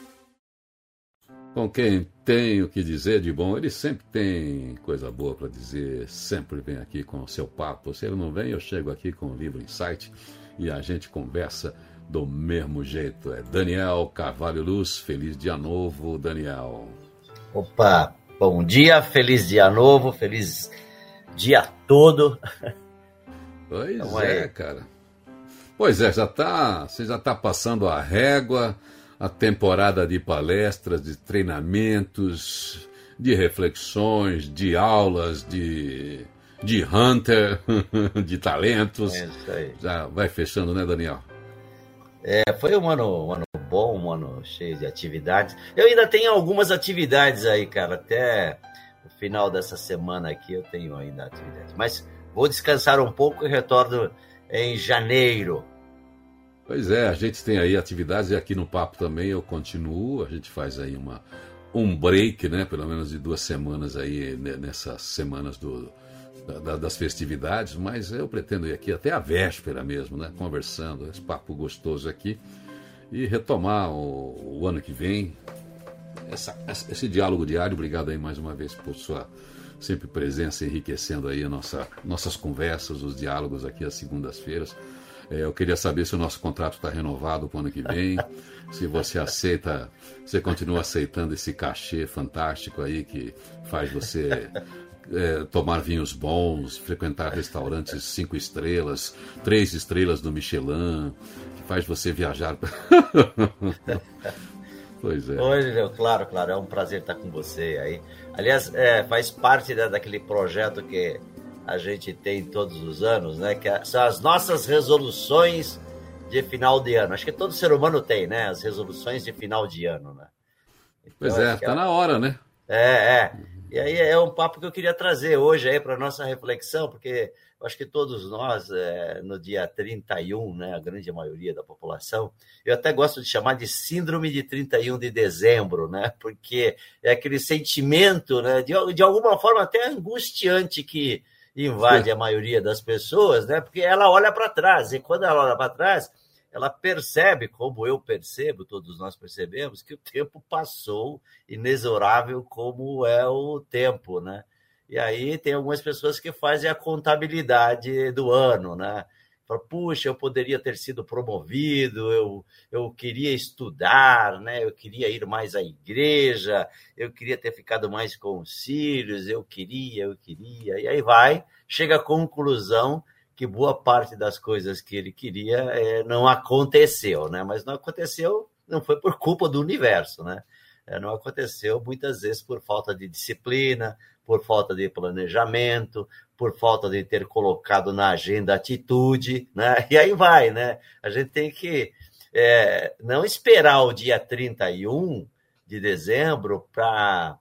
Com quem tem o que dizer de bom, ele sempre tem coisa boa para dizer, sempre vem aqui com o seu papo. Se ele não vem, eu chego aqui com o livro Insight e a gente conversa do mesmo jeito. É Daniel Carvalho Luz, feliz dia novo, Daniel. Opa, bom dia, feliz dia novo, feliz dia todo. Pois então, cara. Pois é, você já tá passando a régua, a temporada de palestras, de treinamentos, de reflexões, de aulas, de Hunter, de talentos. É isso aí. Já vai fechando, né, Daniel? Foi um ano bom, um ano cheio de atividades. Eu ainda tenho algumas atividades aí, cara. Até o final dessa semana aqui eu tenho ainda atividades. Mas vou descansar um pouco e retorno em janeiro. Pois é, a gente tem aí atividades e aqui no Papo também eu continuo. A gente faz aí um break, né? Pelo menos de 2 semanas aí nessas semanas das festividades, mas eu pretendo ir aqui até a véspera mesmo, né? Conversando, esse papo gostoso aqui e retomar o ano que vem esse diálogo diário. Obrigado aí mais uma vez por sua sempre presença, enriquecendo aí nossas conversas, os diálogos aqui às segundas-feiras. Eu queria saber se o nosso contrato está renovado para o ano que vem, se você aceita, você continua aceitando esse cachê fantástico aí que faz você tomar vinhos bons, frequentar restaurantes 5 estrelas, 3 estrelas do Michelin, que faz você viajar. Pois é. Oi, claro, é um prazer estar com você aí. Aliás, faz parte daquele projeto que a gente tem todos os anos, né? Que são as nossas resoluções de final de ano. Acho que todo ser humano tem, né? As resoluções de final de ano, né? Então, pois tá na hora, né? E aí é um papo que eu queria trazer hoje aí para nossa reflexão, porque eu acho que todos nós, no dia 31, né, a grande maioria da população, eu até gosto de chamar de síndrome de 31 de dezembro, né, porque é aquele sentimento, né, de alguma forma até angustiante que invade a maioria das pessoas, né, porque ela olha para trás, e quando ela olha para trás, ela percebe, como eu percebo, todos nós percebemos, que o tempo passou, inexorável como é o tempo, né? E aí tem algumas pessoas que fazem a contabilidade do ano, né? Fala, puxa, eu poderia ter sido promovido, eu queria estudar, né? Eu queria ir mais à igreja, eu queria ter ficado mais com os filhos, eu queria. E aí chega à conclusão que boa parte das coisas que ele queria não aconteceu, né? Mas não aconteceu, não foi por culpa do universo, né? Não aconteceu muitas vezes por falta de disciplina, por falta de planejamento, por falta de ter colocado na agenda atitude, né? E aí vai, né? A gente tem que não esperar o dia 31 de dezembro para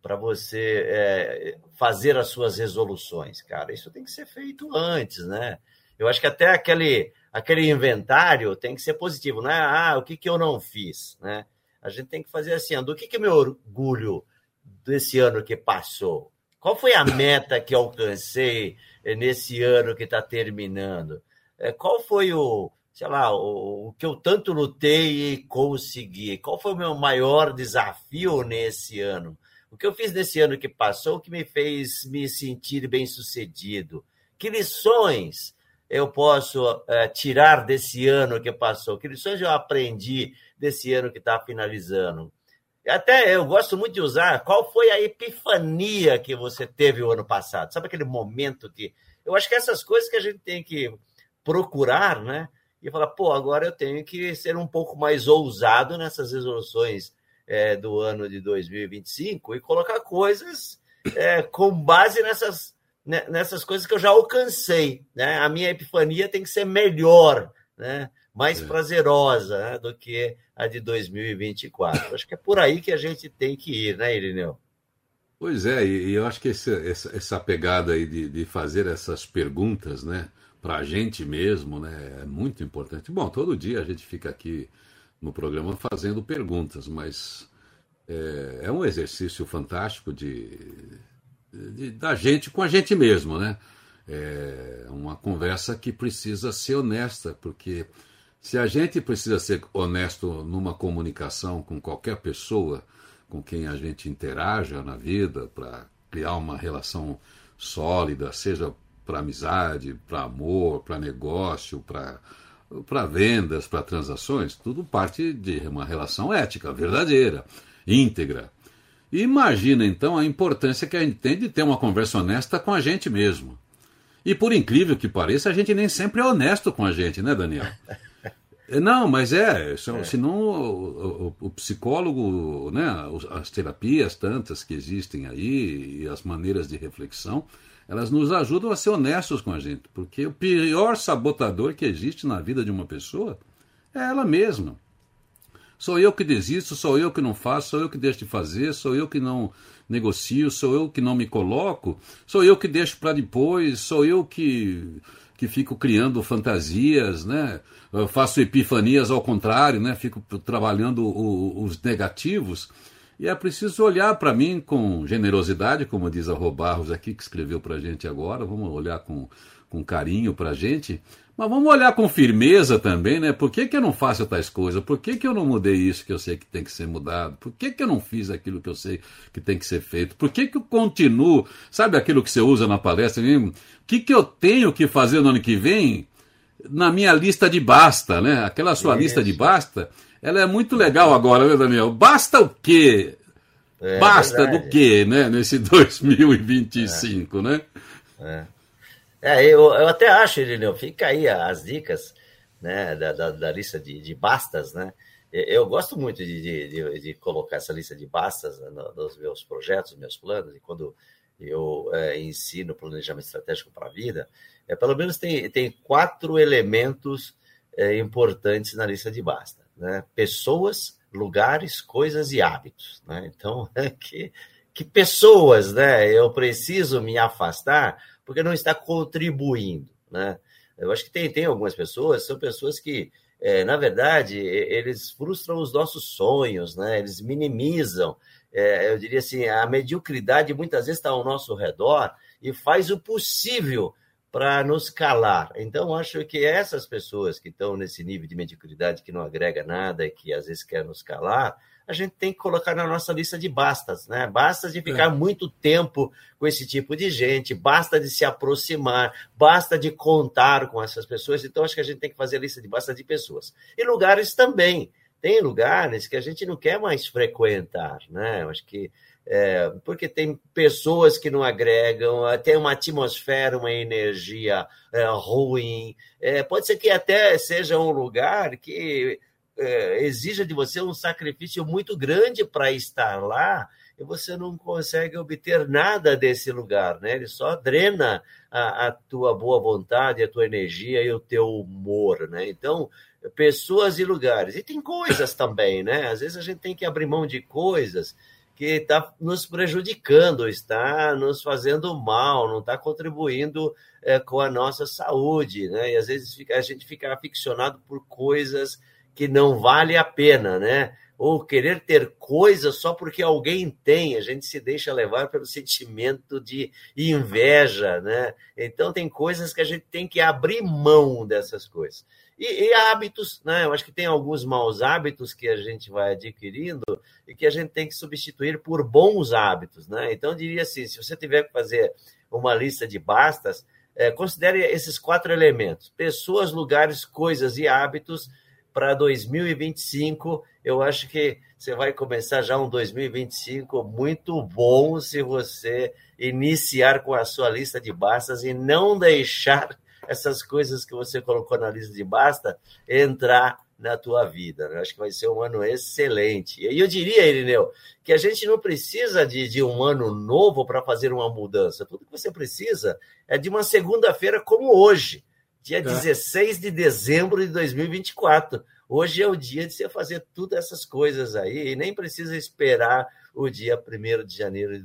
você fazer as suas resoluções, cara. Isso tem que ser feito antes, né? Eu acho que até aquele inventário tem que ser positivo, não é? O que eu não fiz, né? A gente tem que fazer assim, do que eu me orgulho desse ano que passou? Qual foi a meta que eu alcancei nesse ano que está terminando? Qual foi o que eu tanto lutei e consegui? Qual foi o meu maior desafio nesse ano? O que eu fiz nesse ano que passou que me fez me sentir bem-sucedido? Que lições eu posso tirar desse ano que passou? Que lições eu aprendi desse ano que está finalizando? Até eu gosto muito de usar qual foi a epifania que você teve o ano passado. Sabe aquele momento que... Eu acho que essas coisas que a gente tem que procurar, né? E falar, agora eu tenho que ser um pouco mais ousado nessas resoluções do ano de 2025 e colocar coisas com base nessas coisas que eu já alcancei, né? A minha epifania tem que ser melhor, né? Mais prazerosa, né, do que a de 2024. Acho que é por aí que a gente tem que ir, né, Irineu? Pois e eu acho que essa pegada aí de fazer essas perguntas, né, para a gente mesmo, né, é muito importante. Bom, todo dia a gente fica aqui no programa fazendo perguntas, mas é um exercício fantástico da gente com a gente mesmo, né? É uma conversa que precisa ser honesta, porque se a gente precisa ser honesto numa comunicação com qualquer pessoa com quem a gente interaja na vida, para criar uma relação sólida, seja para amizade, para amor, para negócio, para vendas, para transações, tudo parte de uma relação ética, verdadeira, íntegra. E imagina, então, a importância que a gente tem de ter uma conversa honesta com a gente mesmo. E por incrível que pareça, a gente nem sempre é honesto com a gente, né, Daniel? Não, mas senão o psicólogo, né, as terapias tantas que existem aí e as maneiras de reflexão, elas nos ajudam a ser honestos com a gente, porque o pior sabotador que existe na vida de uma pessoa é ela mesma. Sou eu que desisto, sou eu que não faço, sou eu que deixo de fazer, sou eu que não negocio, sou eu que não me coloco, sou eu que deixo para depois, sou eu que fico criando fantasias, né? Eu faço epifanias ao contrário, né? Fico trabalhando os negativos. E é preciso olhar para mim com generosidade, como diz a Rô Barros aqui, que escreveu para a gente agora. Vamos olhar com carinho para a gente. Mas vamos olhar com firmeza também, né? Por que eu não faço tais coisas? Por que eu não mudei isso que eu sei que tem que ser mudado? Por que eu não fiz aquilo que eu sei que tem que ser feito? Por que eu continuo? Sabe aquilo que você usa na palestra? O que eu tenho que fazer no ano que vem na minha lista de basta, né? Aquela sua lista de basta, ela é muito legal agora, né, Daniel? Basta o quê? Basta verdade. Do quê, né? Nesse 2025, né? Eu até acho, Irineu, fica aí as dicas, né, da lista de bastas, né? Eu gosto muito de colocar essa lista de bastas nos meus projetos, nos meus planos, e quando eu ensino planejamento estratégico para a vida, pelo menos tem 4 elementos importantes na lista de basta, né? Pessoas, lugares, coisas e hábitos, né? Então, que pessoas, né, eu preciso me afastar porque não está contribuindo, né? Eu acho que tem algumas pessoas, são pessoas que, na verdade, eles frustram os nossos sonhos, né? Eles minimizam. Eu diria assim, a mediocridade muitas vezes está ao nosso redor e faz o possível para nos calar. Então, acho que essas pessoas que estão nesse nível de mediocridade, que não agrega nada e que às vezes quer nos calar, a gente tem que colocar na nossa lista de bastas, né? Basta de ficar muito tempo com esse tipo de gente, basta de se aproximar, basta de contar com essas pessoas. Então, acho que a gente tem que fazer a lista de bastas de pessoas. E lugares também. Tem lugares que a gente não quer mais frequentar, né? Eu acho que porque tem pessoas que não agregam, tem uma atmosfera, uma energia ruim. Pode ser que até seja um lugar que exija de você um sacrifício muito grande para estar lá e você não consegue obter nada desse lugar, né? Ele só drena a tua boa vontade, a tua energia e o teu humor, né? Então, pessoas e lugares. E tem coisas também, né? Às vezes a gente tem que abrir mão de coisas que está nos prejudicando, está nos fazendo mal, não está contribuindo com a nossa saúde, né? E às vezes a gente fica aficionado por coisas que não vale a pena, né? Ou querer ter coisas só porque alguém tem, a gente se deixa levar pelo sentimento de inveja, né? Então tem coisas que a gente tem que abrir mão dessas coisas. E hábitos, né? Eu acho que tem alguns maus hábitos que a gente vai adquirindo e que a gente tem que substituir por bons hábitos, né? Então, eu diria assim, se você tiver que fazer uma lista de bastas, considere esses 4 elementos: pessoas, lugares, coisas e hábitos. Para 2025, eu acho que você vai começar já um 2025 muito bom se você iniciar com a sua lista de bastas e não deixar essas coisas que você colocou na lista de basta entrar na tua vida. Eu acho que vai ser um ano excelente. E eu diria, Irineu, que a gente não precisa de um ano novo para fazer uma mudança. Tudo que você precisa é de uma segunda-feira como hoje, dia 16 de dezembro de 2024. Hoje é o dia de você fazer todas essas coisas aí e nem precisa esperar o dia 1º de janeiro de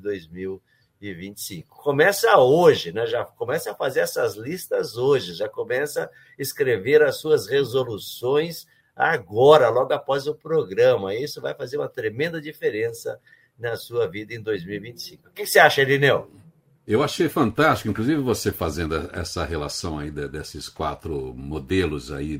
2025. Começa hoje, né? Já começa a fazer essas listas hoje, já começa a escrever as suas resoluções agora, logo após o programa. Isso vai fazer uma tremenda diferença na sua vida em 2025. O que você acha, Irineu? Eu achei fantástico, inclusive você fazendo essa relação aí desses 4 modelos aí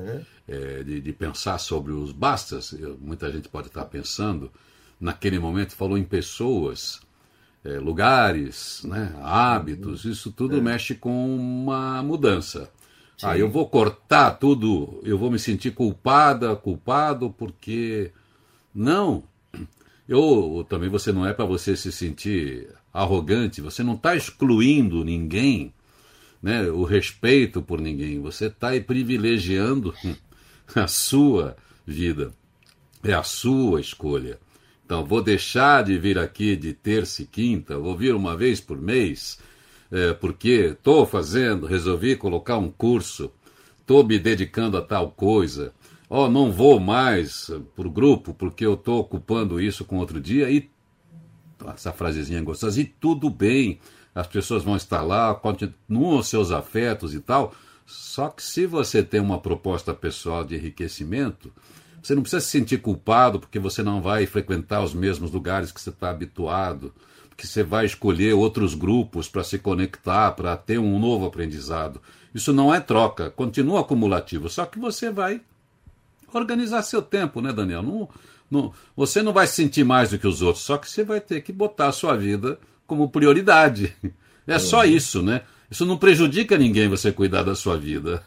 de pensar sobre os bastas. Muita gente pode estar pensando, naquele momento falou em pessoas, lugares, né, hábitos, isso tudo mexe com uma mudança. Sim. Eu vou cortar tudo, eu vou me sentir culpado porque... Não, também você não é para você se sentir arrogante, você não está excluindo ninguém, né, o respeito por ninguém, você está privilegiando a sua vida, é a sua escolha. Então, vou deixar de vir aqui de terça e quinta, vou vir uma vez por mês, porque resolvi colocar um curso, estou me dedicando a tal coisa, não vou mais para o grupo porque eu estou ocupando isso com outro dia, e essa frasezinha gostosa, e tudo bem, as pessoas vão estar lá, continuam os seus afetos e tal, só que se você tem uma proposta pessoal de enriquecimento, você não precisa se sentir culpado porque você não vai frequentar os mesmos lugares que você está habituado, porque você vai escolher outros grupos para se conectar, para ter um novo aprendizado. Isso não é troca, continua acumulativo, só que você vai organizar seu tempo, né, Daniel? Você não vai se sentir mais do que os outros, só que você vai ter que botar a sua vida como prioridade. É só isso, né? Isso não prejudica ninguém, você cuidar da sua vida.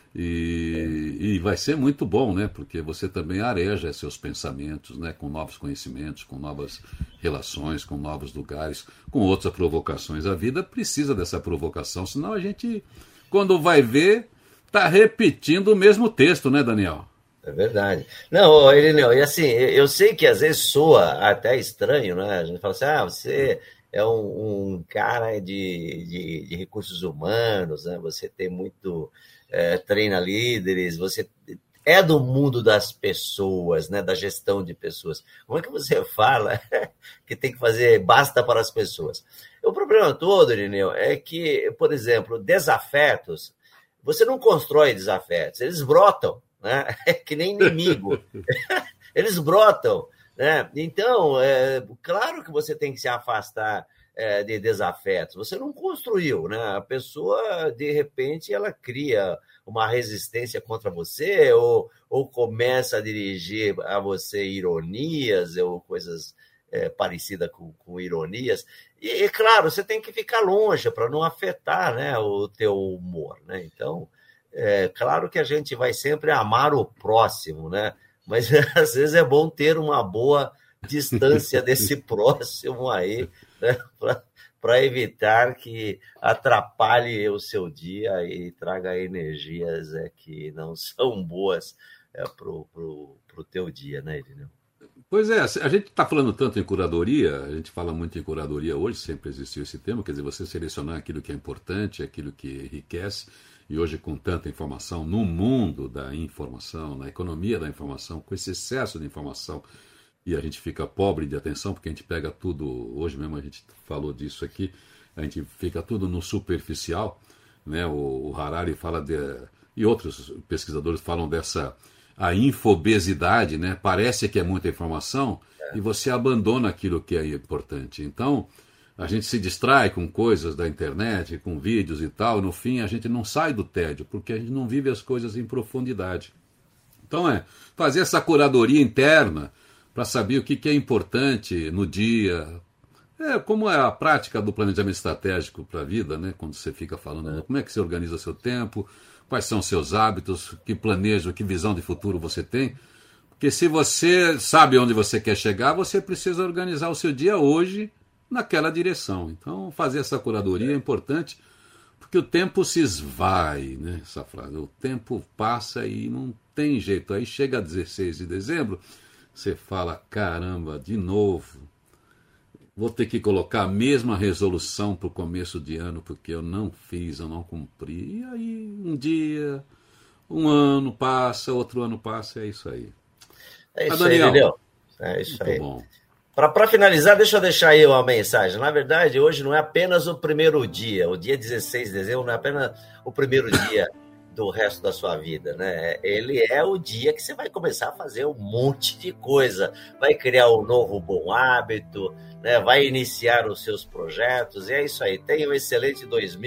E vai ser muito bom, né? Porque você também areja seus pensamentos, né? Com novos conhecimentos, com novas relações, com novos lugares, com outras provocações. A vida precisa dessa provocação, senão a gente, quando vai ver, está repetindo o mesmo texto, né, Daniel? É verdade. Não, Irineu, e assim, eu sei que às vezes soa até estranho, né? A gente fala assim, você é um cara de recursos humanos, né? Você tem muito... treina líderes, você é do mundo das pessoas, né, da gestão de pessoas. Como é que você fala que tem que fazer basta para as pessoas? O problema todo, Irineu, é que, por exemplo, desafetos, você não constrói desafetos, eles brotam, né? É que nem inimigo. Eles brotam, né? Então, claro que você tem que se afastar de desafetos. Você não construiu, né? A pessoa, de repente, ela cria uma resistência contra você ou começa a dirigir a você ironias ou coisas parecidas com ironias. E, claro, você tem que ficar longe para não afetar, né, o teu humor, né? Então, claro que a gente vai sempre amar o próximo, né? Mas, às vezes, é bom ter uma boa distância desse próximo aí, né, para evitar que atrapalhe o seu dia e traga energias que não são boas para o teu dia, né, Irineu? Pois é, a gente está falando tanto em curadoria, a gente fala muito em curadoria hoje, sempre existiu esse tema, quer dizer, você selecionar aquilo que é importante, aquilo que enriquece, e hoje com tanta informação no mundo da informação, na economia da informação, com esse excesso de informação, e a gente fica pobre de atenção, porque a gente pega tudo, hoje mesmo a gente falou disso aqui, a gente fica tudo no superficial, né? O Harari fala e outros pesquisadores falam a infobesidade, né? Parece que é muita informação e você abandona aquilo que é importante. Então, a gente se distrai com coisas da internet, com vídeos e tal, no fim a gente não sai do tédio, porque a gente não vive as coisas em profundidade. Então fazer essa curadoria interna, para saber o que é importante no dia. Como é a prática do planejamento estratégico para a vida, né? Quando você fica falando como é que você organiza seu tempo, quais são os seus hábitos, que planejo, que visão de futuro você tem. Porque se você sabe onde você quer chegar, você precisa organizar o seu dia hoje naquela direção. Então, fazer essa curadoria é importante, porque o tempo se esvai, né? Essa frase, o tempo passa e não tem jeito. Aí chega a 16 de dezembro, você fala, caramba, de novo, vou ter que colocar a mesma resolução para o começo de ano, porque eu não fiz, eu não cumpri. E aí, um dia, um ano passa, outro ano passa, é isso aí. É isso aí, Daniel. É isso aí. Bom. Para finalizar, deixa eu deixar aí uma mensagem. Na verdade, hoje não é apenas o primeiro dia, o dia 16 de dezembro não é apenas o primeiro dia do resto da sua vida, né? Ele é o dia que você vai começar a fazer um monte de coisa, vai criar um novo bom hábito, né? Vai iniciar os seus projetos, e é isso aí. Tenha um excelente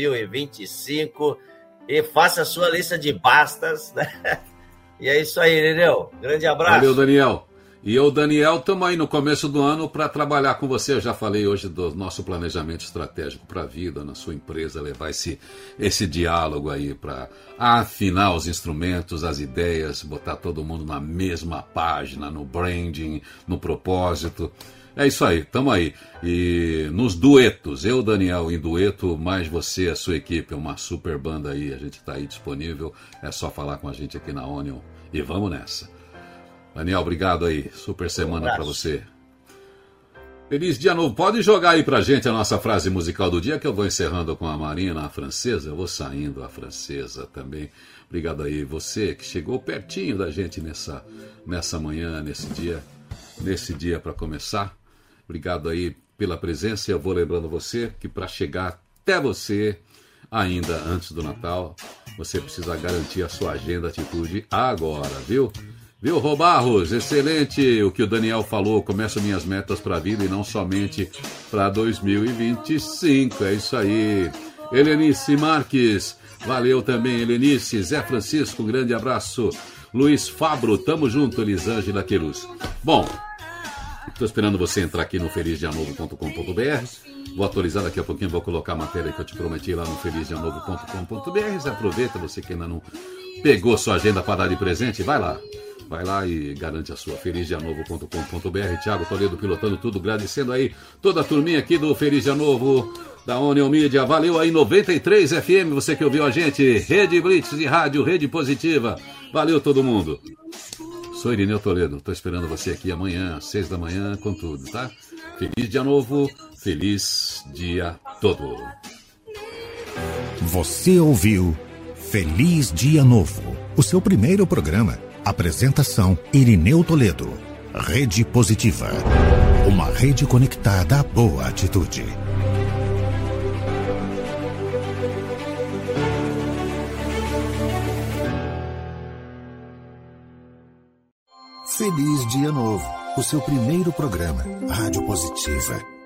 2025 e faça a sua lista de bastas, né? E é isso aí, Irineu. Grande abraço. Valeu, Daniel. E eu, Daniel, estamos aí no começo do ano para trabalhar com você. Eu já falei hoje do nosso planejamento estratégico para a vida, na sua empresa, levar esse diálogo aí para afinar os instrumentos, as ideias, botar todo mundo na mesma página, no branding, no propósito. É isso aí, estamos aí. E nos duetos, eu, Daniel, em dueto, mais você, a sua equipe, uma super banda aí, a gente está aí disponível. É só falar com a gente aqui na Onion E vamos nessa. Daniel, obrigado aí. Super semana para você. Feliz dia novo. Pode jogar aí pra gente a nossa frase musical do dia, que eu vou encerrando com a Marina, a francesa. Eu vou saindo, a francesa também. Obrigado aí, você que chegou pertinho da gente nessa manhã, nesse dia para começar. Obrigado aí pela presença. Eu vou lembrando você que para chegar até você, ainda antes do Natal, você precisa garantir a sua agenda Atitude agora, viu? Viu, Robarros? Excelente o que o Daniel falou. Começo minhas metas para a vida e não somente para 2025. É isso aí. Helenice Marques, valeu também, Helenice. Zé Francisco, grande abraço. Luiz Fabro, tamo junto. Elisângela Queiroz. Bom, estou esperando você entrar aqui no felizdianovo.com.br. Vou atualizar daqui a pouquinho, vou colocar a matéria que eu te prometi lá no felizdianovo.com.br. Você aproveita, você que ainda não pegou sua agenda para dar de presente, vai lá. Vai lá e garante a sua. felizdianovo.com.br. Thiago Toledo pilotando tudo, agradecendo aí toda a turminha aqui do Feliz Dia Novo, da Union Media. Valeu aí, 93 FM, você que ouviu a gente. Rede Blitz de Rádio, Rede Positiva. Valeu todo mundo. Sou Irineu Toledo, tô esperando você aqui amanhã, às 6 da manhã, com tudo, tá? Feliz Dia Novo, feliz dia todo. Você ouviu Feliz Dia Novo, o seu primeiro programa. Apresentação Irineu Toledo. Rede Positiva. Uma rede conectada à boa atitude. Feliz Dia Novo, o seu primeiro programa. Rádio Positiva.